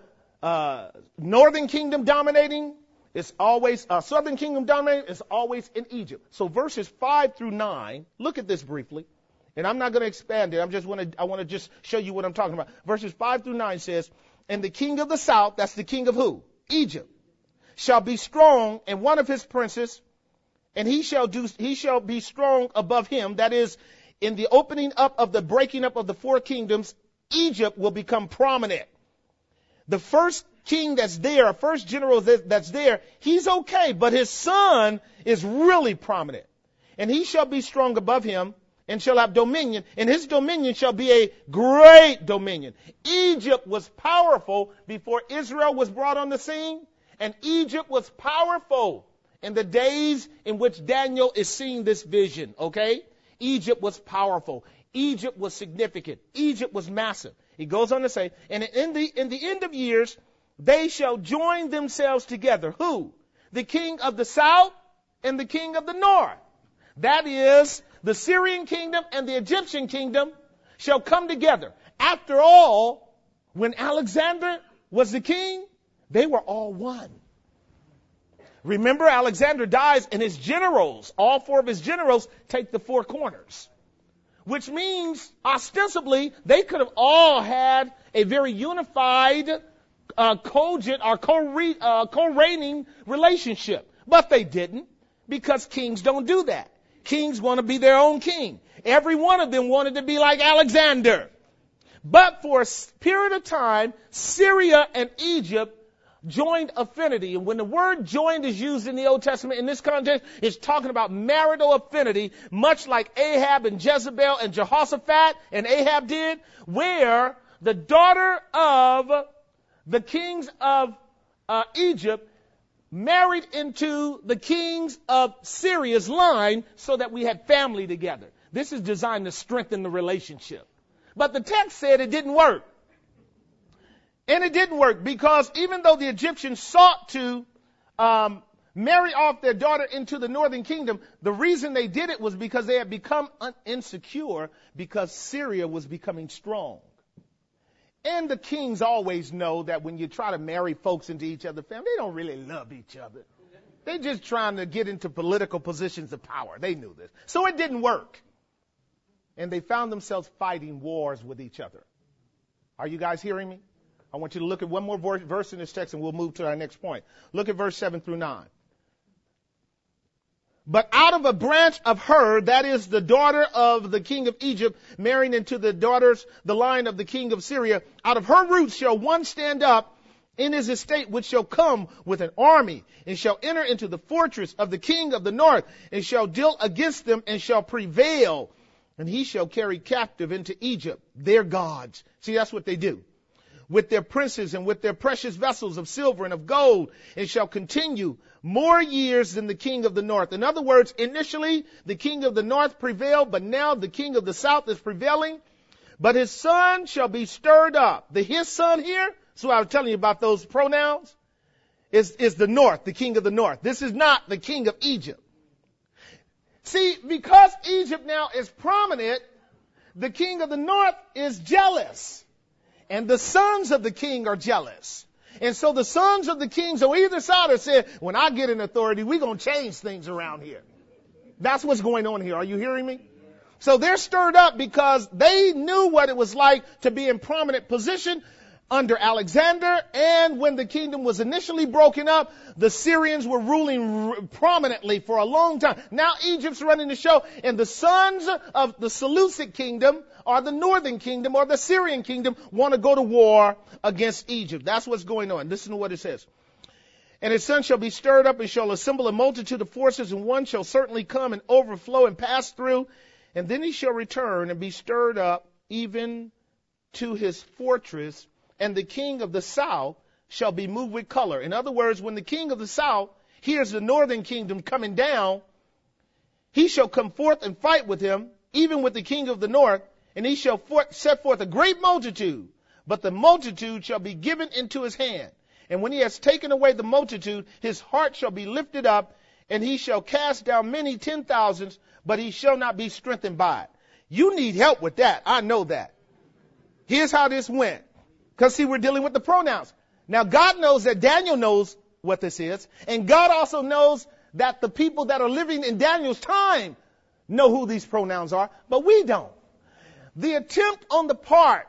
northern kingdom dominating, it's always, southern kingdom dominating, it's always in Egypt. So verses 5 through 9, look at this briefly. And I'm not going to expand it. I want to just show you what I'm talking about. Verses 5 through 9 says, and the king of the south, that's the king of who? Egypt, shall be strong, and one of his princes, and he shall be strong above him. That is, in the opening up of the breaking up of the four kingdoms, Egypt will become prominent. The first king that's there, first general that's there, he's okay, but his son is really prominent. And he shall be strong above him, and shall have dominion, and his dominion shall be a great dominion. Egypt was powerful before Israel was brought on the scene, and Egypt was powerful in the days in which Daniel is seeing this vision, okay? Egypt was powerful. Egypt was significant. Egypt was massive. He goes on to say, and in the end of years, they shall join themselves together. Who? The king of the south and the king of the north. That is, the Syrian kingdom and the Egyptian kingdom shall come together. After all, when Alexander was the king, they were all one. Remember, Alexander dies and his generals, all four of his generals, take the four corners. Which means, ostensibly, they could have all had a very unified, cogent, or co-reigning relationship. But they didn't, because kings don't do that. Kings want to be their own king. Every one of them wanted to be like Alexander. But for a period of time, Syria and Egypt joined affinity. And when the word joined is used in the Old Testament in this context, it's talking about marital affinity, much like Ahab and Jezebel and Jehoshaphat and Ahab did, where the daughter of the kings of Egypt married into the kings of Syria's line so that we had family together. This is designed to strengthen the relationship. But the text said it didn't work. And it didn't work because even though the Egyptians sought to marry off their daughter into the northern kingdom, the reason they did it was because they had become insecure because Syria was becoming strong. And the kings always know that when you try to marry folks into each other's family, they don't really love each other. They're just trying to get into political positions of power. They knew this. So it didn't work. And they found themselves fighting wars with each other. Are you guys hearing me? I want you to look at one more verse in this text and we'll move to our next point. Look at verse 7 through 9. But out of a branch of her, that is the daughter of the king of Egypt, marrying into the line of the king of Syria, out of her roots shall one stand up in his estate, which shall come with an army, and shall enter into the fortress of the king of the north, and shall deal against them, and shall prevail. And he shall carry captive into Egypt their gods. See, that's what they do. With their princes and with their precious vessels of silver and of gold, and shall continue more years than the king of the north. In other words, initially the king of the north prevailed, but now the king of the south is prevailing. But his son shall be stirred up. His son here, so I was telling you about those pronouns, is the north, the king of the north. This is not the king of Egypt. See, because Egypt now is prominent, the king of the north is jealous. And the sons of the king are jealous. And so the sons of the kings on either side are saying, when I get in authority, we're going to change things around here. That's what's going on here. Are you hearing me? So they're stirred up because they knew what it was like to be in prominent position under Alexander. And when the kingdom was initially broken up, the Syrians were ruling prominently for a long time. Now Egypt's running the show, and the sons of the Seleucid kingdom or the northern kingdom or the Syrian kingdom want to go to war against Egypt. That's what's going on. Listen to what it says. And his son shall be stirred up and shall assemble a multitude of forces, and one shall certainly come and overflow and pass through. And then he shall return and be stirred up even to his fortress, and the king of the south shall be moved with color. In other words, when the king of the south hears the northern kingdom coming down, he shall come forth and fight with him, even with the king of the north, and he shall set forth a great multitude, but the multitude shall be given into his hand. And when he has taken away the multitude, his heart shall be lifted up, and he shall cast down many 10,000s, but he shall not be strengthened by it. You need help with that. I know that. Here's how this went. Because, see, we're dealing with the pronouns. Now, God knows that Daniel knows what this is, and God also knows that the people that are living in Daniel's time know who these pronouns are, but we don't. The attempt on the part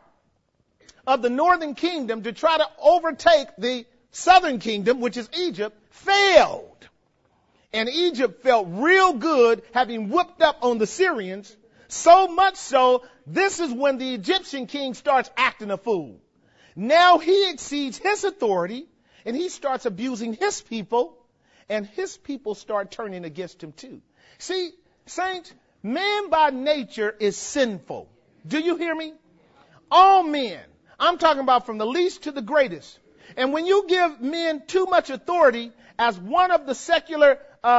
of the northern kingdom to try to overtake the southern kingdom, which is Egypt, failed. And Egypt felt real good having whooped up on the Syrians, so much so, this is when the Egyptian king starts acting a fool. Now he exceeds his authority, and he starts abusing his people, and his people start turning against him too. See, saints, man by nature is sinful. Do you hear me? All men. I'm talking about from the least to the greatest. And when you give men too much authority, as one of the secular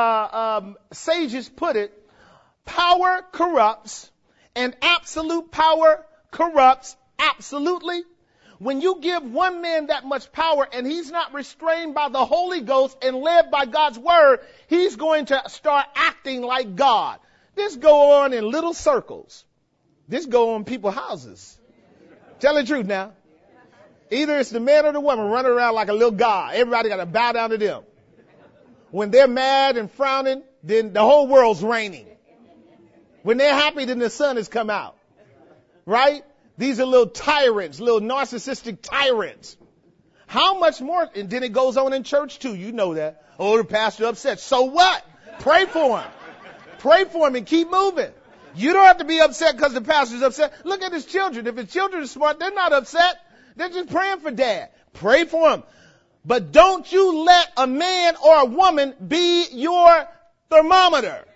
sages put it, power corrupts, and absolute power corrupts absolutely. When you give one man that much power and he's not restrained by the Holy Ghost and led by God's word, he's going to start acting like God. This go on in little circles. This go on people's houses. Tell the truth now. Either it's the man or the woman running around like a little god. Everybody got to bow down to them. When they're mad and frowning, then the whole world's raining. When they're happy, then the sun has come out. Right? These are little tyrants, little narcissistic tyrants. How much more? And then it goes on in church too. You know that. Oh, the pastor upset. So what? Pray for him. Pray for him and keep moving. You don't have to be upset because the pastor's upset. Look at his children. If his children are smart, they're not upset. They're just praying for dad. Pray for him. But don't you let a man or a woman be your thermometer.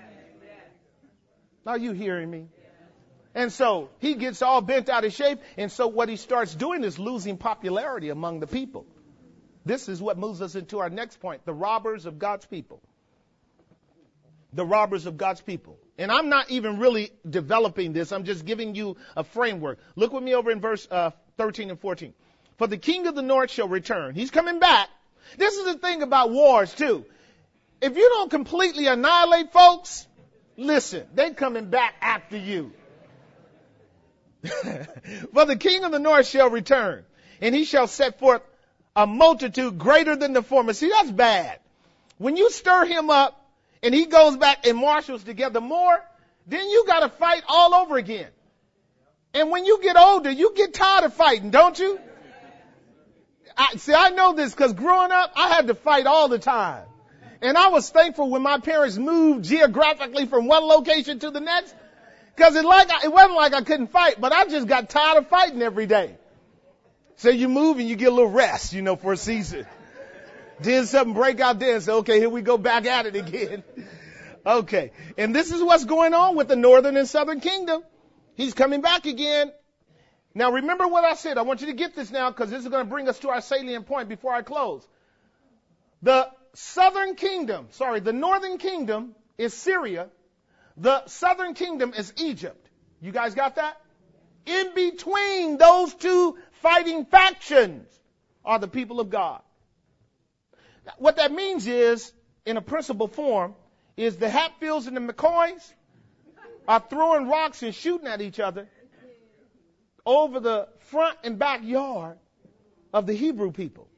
Are you hearing me? And so he gets all bent out of shape. And so what he starts doing is losing popularity among the people. This is what moves us into our next point. The robbers of God's people. The robbers of God's people. And I'm not even really developing this. I'm just giving you a framework. Look with me over in verse 13 and 14. For the king of the north shall return. He's coming back. This is the thing about wars too. If you don't completely annihilate folks, listen, they're coming back after you. For the king of the north shall return, and he shall set forth a multitude greater than the former. See, that's bad. When you stir him up and he goes back and marshals together more, then you got to fight all over again. And when you get older, you get tired of fighting, don't you? I know this because growing up, I had to fight all the time. And I was thankful when my parents moved geographically from one location to the next. Because it wasn't like I couldn't fight, but I just got tired of fighting every day. So you move and you get a little rest, for a season. Then something break out there and say, okay, here we go back at it again. Okay. And this is what's going on with the northern and southern kingdom. He's coming back again. Now remember what I said. I want you to get this now because this is going to bring us to our salient point before I close. The northern kingdom is Syria. The southern kingdom is Egypt. You guys got that? In between those two fighting factions are the people of God. What that means is, in a principal form, is the Hatfields and the McCoys are throwing rocks and shooting at each other over the front and backyard of the Hebrew people.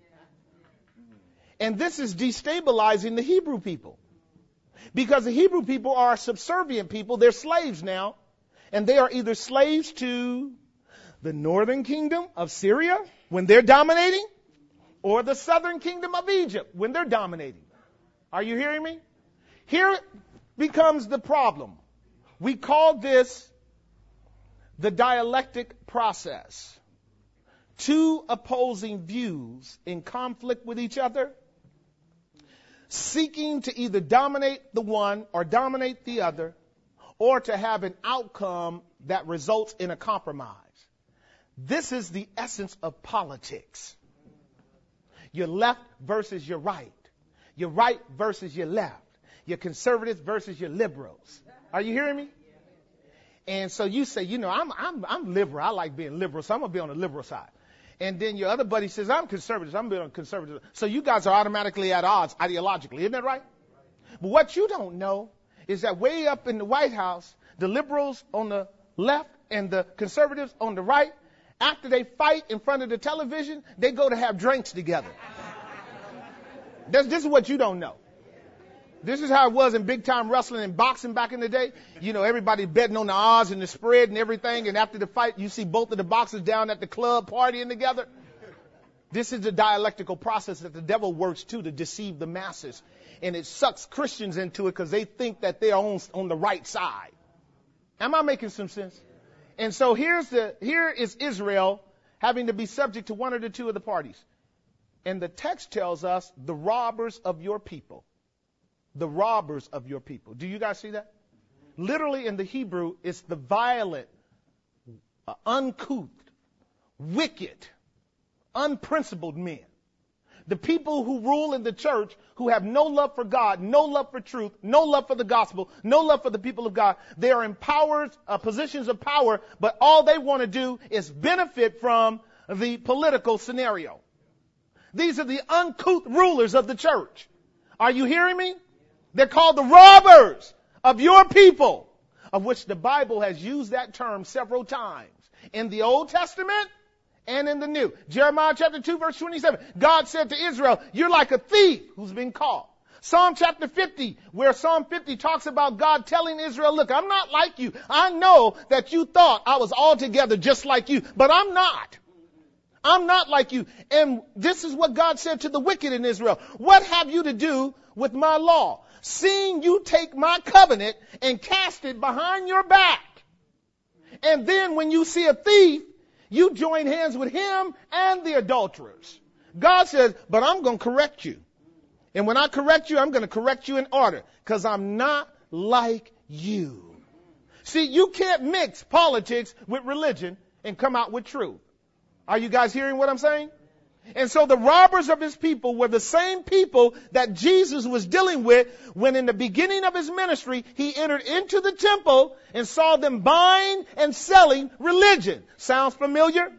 And this is destabilizing the Hebrew people. Because the Hebrew people are a subservient people. They're slaves now. And they are either slaves to the northern kingdom of Syria when they're dominating, or the southern kingdom of Egypt when they're dominating. Are you hearing me? Here becomes the problem. We call this the dialectic process. Two opposing views in conflict with each other, seeking to either dominate the one or dominate the other, or to have an outcome that results in a compromise. This is the essence of politics. Your left versus your right. Your right versus your left. Your conservatives versus your liberals. Are you hearing me? And so you say, I'm liberal. I like being liberal, so I'm going to be on the liberal side. And then your other buddy says, I'm conservative. I'm being on conservative. So you guys are automatically at odds ideologically. Isn't that right? But what you don't know is that way up in the White House, the liberals on the left and the conservatives on the right, after they fight in front of the television, they go to have drinks together. This is what you don't know. This is how it was in big time wrestling and boxing back in the day. Everybody betting on the odds and the spread and everything. And after the fight, you see both of the boxers down at the club partying together. This is the dialectical process that the devil works to deceive the masses. And it sucks Christians into it because they think that they're on the right side. Am I making some sense? And so here is Israel having to be subject to one or the two of the parties. And the text tells us the robbers of your people. The robbers of your people. Do you guys see that? Literally in the Hebrew, it's the violent, uncouth, wicked, unprincipled men. The people who rule in the church who have no love for God, no love for truth, no love for the gospel, no love for the people of God. They are in positions of power, but all they want to do is benefit from the political scenario. These are the uncouth rulers of the church. Are you hearing me? They're called the robbers of your people, of which the Bible has used that term several times in the Old Testament and in the New. Jeremiah chapter 2 verse 27. God said to Israel, you're like a thief who's been caught. Psalm chapter 50, where Psalm 50 talks about God telling Israel, look, I'm not like you. I know that you thought I was altogether just like you, but I'm not. I'm not like you. And this is what God said to the wicked in Israel. What have you to do with my law? Seeing you take my covenant and cast it behind your back. And then when you see a thief, you join hands with him and the adulterers. God says, but I'm going to correct you. And when I correct you, I'm going to correct you in order, because I'm not like you. See, you can't mix politics with religion and come out with truth. Are you guys hearing what I'm saying? And so the robbers of his people were the same people that Jesus was dealing with when in the beginning of his ministry, he entered into the temple and saw them buying and selling religion. Sounds familiar?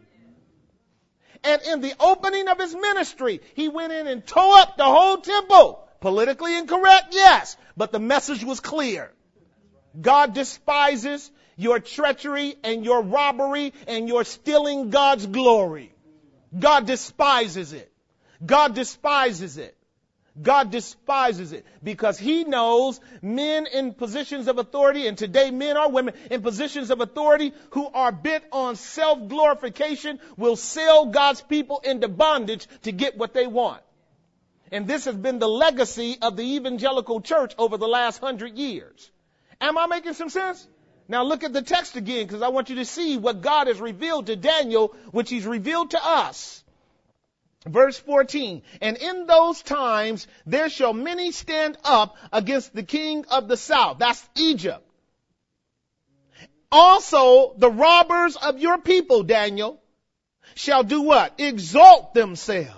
And in the opening of his ministry, he went in and tore up the whole temple. Politically incorrect? Yes. But the message was clear. God despises your treachery and your robbery and your stealing God's glory. God despises it. God despises it. God despises it because he knows men in positions of authority, and today men or women in positions of authority who are bent on self-glorification will sell God's people into bondage to get what they want. And this has been the legacy of the evangelical church over the last 100 years. Am I making some sense? Now look at the text again, because I want you to see what God has revealed to Daniel, which he's revealed to us. Verse 14, and in those times there shall many stand up against the king of the south. That's Egypt. Also the robbers of your people, Daniel, shall do what? Exalt themselves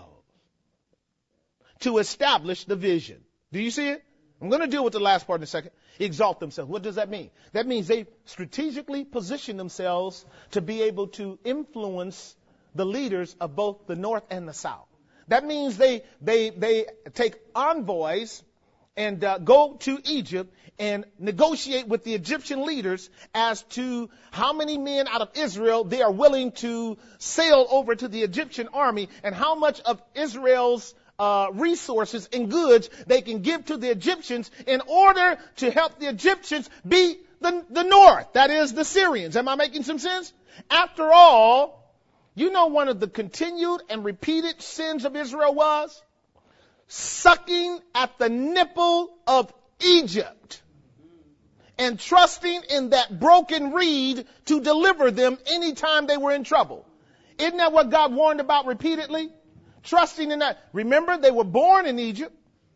to establish the vision. Do you see it? I'm going to deal with the last part in a second. Exalt themselves. What does that mean? That means they strategically position themselves to be able to influence the leaders of both the north and the south. That means they take envoys and go to Egypt and negotiate with the Egyptian leaders as to how many men out of Israel they are willing to sail over to the Egyptian army and how much of Israel's resources and goods they can give to the Egyptians in order to help the Egyptians beat the north, that is the Syrians. Am I making some sense? After all, you know one of the continued and repeated sins of Israel was sucking at the nipple of Egypt and trusting in that broken reed to deliver them anytime they were in trouble. Isn't that what God warned about repeatedly? Trusting in that. Remember, they were born in Egypt.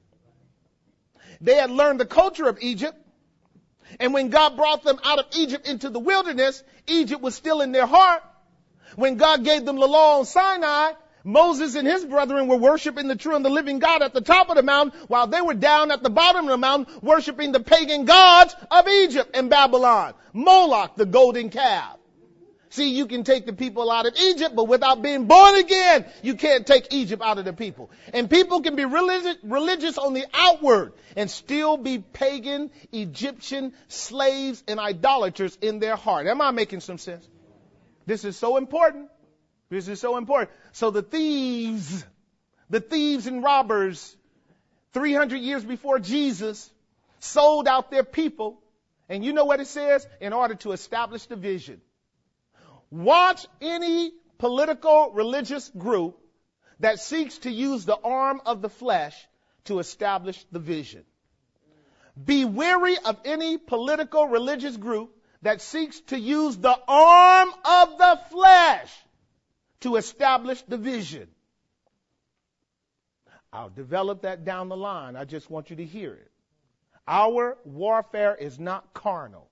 They had learned the culture of Egypt. And when God brought them out of Egypt into the wilderness, Egypt was still in their heart. When God gave them the law on Sinai, Moses and his brethren were worshiping the true and the living God at the top of the mountain, while they were down at the bottom of the mountain worshiping the pagan gods of Egypt and Babylon. Moloch, the golden calf. See, you can take the people out of Egypt, but without being born again, you can't take Egypt out of the people. And people can be religious on the outward and still be pagan, Egyptian slaves and idolaters in their heart. Am I making some sense? This is so important. This is so important. So the thieves and robbers, 300 years before Jesus, sold out their people. And you know what it says? In order to establish the vision. Watch any political religious group that seeks to use the arm of the flesh to establish the vision. Be wary of any political religious group that seeks to use the arm of the flesh to establish the vision. I'll develop that down the line. I just want you to hear it. Our warfare is not carnal.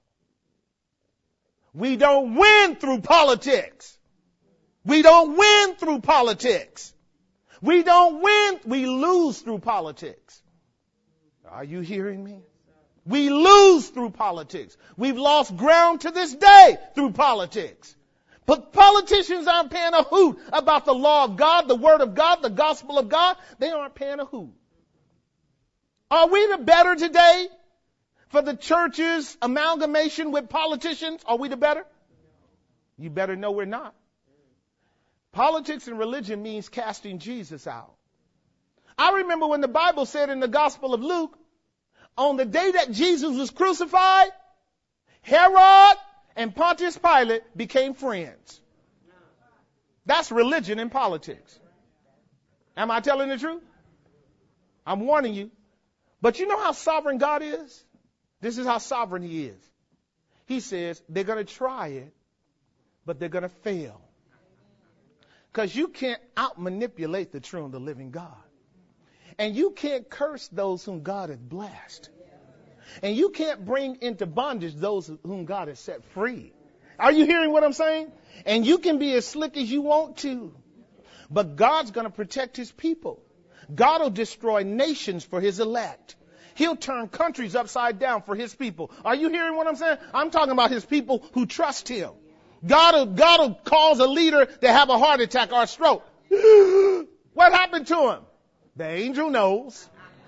We don't win through politics. We don't win through politics. We don't win, we lose through politics. Are you hearing me? We lose through politics. We've lost ground to this day through politics But politicians aren't paying a hoot about the law of God, the word of God, the gospel of God. They aren't paying a hoot. Are we the better today for the church's amalgamation with politicians? Are we the better? You better know we're not. Politics and religion means casting Jesus out. I remember when the Bible said in the Gospel of Luke, on the day that Jesus was crucified, Herod and Pontius Pilate became friends. That's religion and politics. Am I telling the truth? I'm warning you. But you know how sovereign God is? This is how sovereign he is. He says they're going to try it, but they're going to fail. Because you can't out-manipulate the true and the living God. And you can't curse those whom God has blessed. And you can't bring into bondage those whom God has set free. Are you hearing what I'm saying? And you can be as slick as you want to. But God's going to protect his people. God will destroy nations for his elect. He'll turn countries upside down for his people. Are you hearing what I'm saying? I'm talking about his people who trust him. God will cause a leader to have a heart attack or a stroke. What happened to him? The angel knows.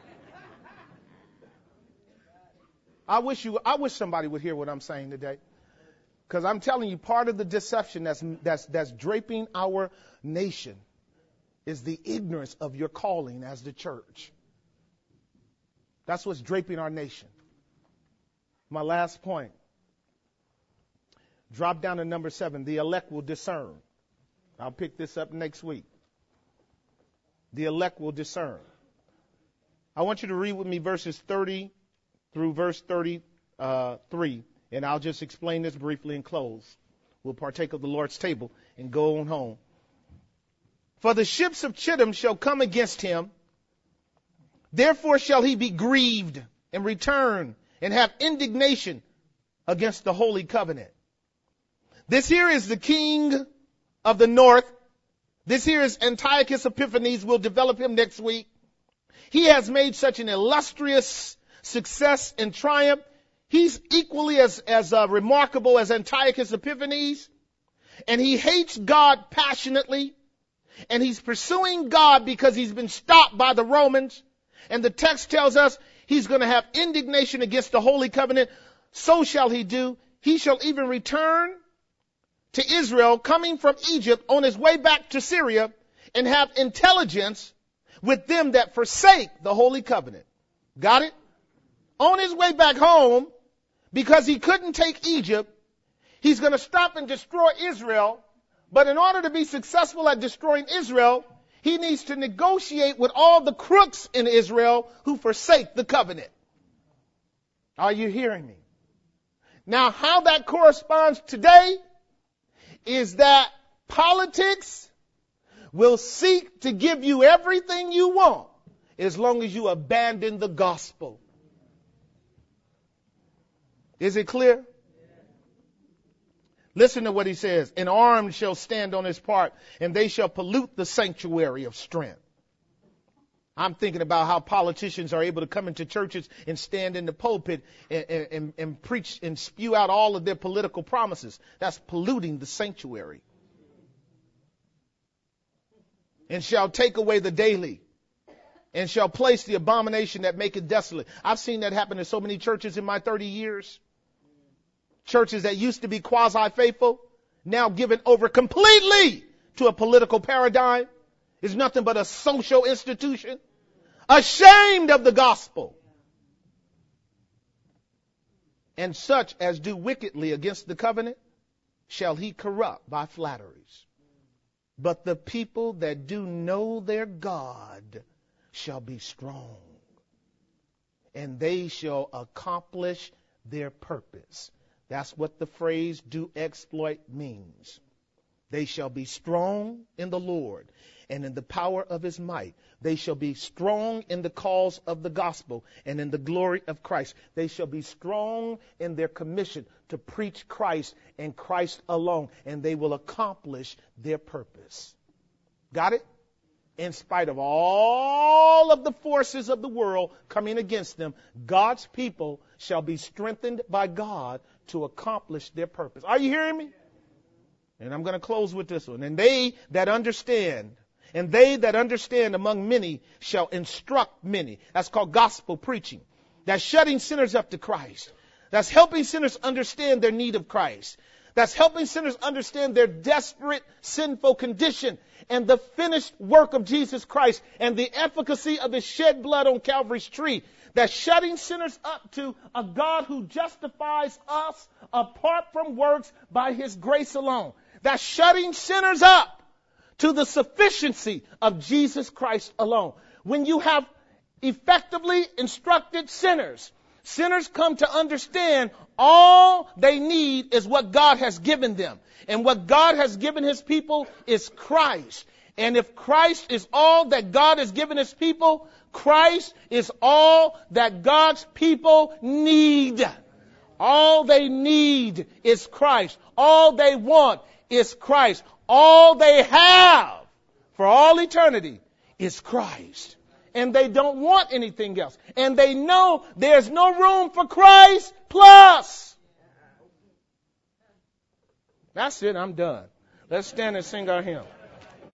I wish somebody would hear what I'm saying today. Because I'm telling you, part of the deception that's draping our nation is the ignorance of your calling as the church. That's what's draping our nation. My last point. Drop down to number 7. The elect will discern. I'll pick this up next week. The elect will discern. I want you to read with me verses 30 through verse 33, and I'll just explain this briefly and close. We'll partake of the Lord's table and go on home. For the ships of Chittim shall come against him, therefore shall he be grieved and return and have indignation against the holy covenant. This here is the king of the north. This here is Antiochus Epiphanes. We'll develop him next week. He has made such an illustrious success and triumph. He's equally as remarkable as Antiochus Epiphanes. And he hates God passionately. And he's pursuing God because he's been stopped by the Romans. And the text tells us he's going to have indignation against the holy covenant. So shall he do. He shall even return to Israel, coming from Egypt on his way back to Syria, and have intelligence with them that forsake the holy covenant. Got it? On his way back home, because he couldn't take Egypt, he's going to stop and destroy Israel. But in order to be successful at destroying Israel, he needs to negotiate with all the crooks in Israel who forsake the covenant. Are you hearing me? Now, how that corresponds today is that politics will seek to give you everything you want as long as you abandon the gospel. Is it clear? Listen to what he says. An arm shall stand on his part, and they shall pollute the sanctuary of strength. I'm thinking about how politicians are able to come into churches and stand in the pulpit and preach and spew out all of their political promises. That's polluting the sanctuary. And shall take away the daily, and shall place the abomination that maketh desolate. I've seen that happen in so many churches in my 30 years. Churches that used to be quasi-faithful, now given over completely to a political paradigm. Is nothing but a social institution, ashamed of the gospel. And such as do wickedly against the covenant shall he corrupt by flatteries. But the people that do know their God shall be strong, and they shall accomplish their purpose. That's what the phrase do exploit means. They shall be strong in the Lord and in the power of his might. They shall be strong in the cause of the gospel and in the glory of Christ. They shall be strong in their commission to preach Christ and Christ alone, and they will accomplish their purpose. Got it? In spite of all of the forces of the world coming against them, God's people shall be strengthened by God to accomplish their purpose. Are you hearing me? And I'm going to close with this one. And they that understand among many shall instruct many. That's called gospel preaching. That's shutting sinners up to Christ. That's helping sinners understand their need of Christ. That's helping sinners understand their desperate, sinful condition and the finished work of Jesus Christ and the efficacy of his shed blood on Calvary's tree. That's shutting sinners up to a God who justifies us apart from works by his grace alone. That's shutting sinners up to the sufficiency of Jesus Christ alone. When you have effectively instructed sinners, sinners come to understand all they need is what God has given them. And what God has given his people is Christ. And if Christ is all that God has given his people, Christ is all that God's people need. All they need is Christ. All they want is Christ. All they have for all eternity is Christ. And they don't want anything else. And they know there's no room for Christ plus. That's it. I'm done. Let's stand and sing our hymn.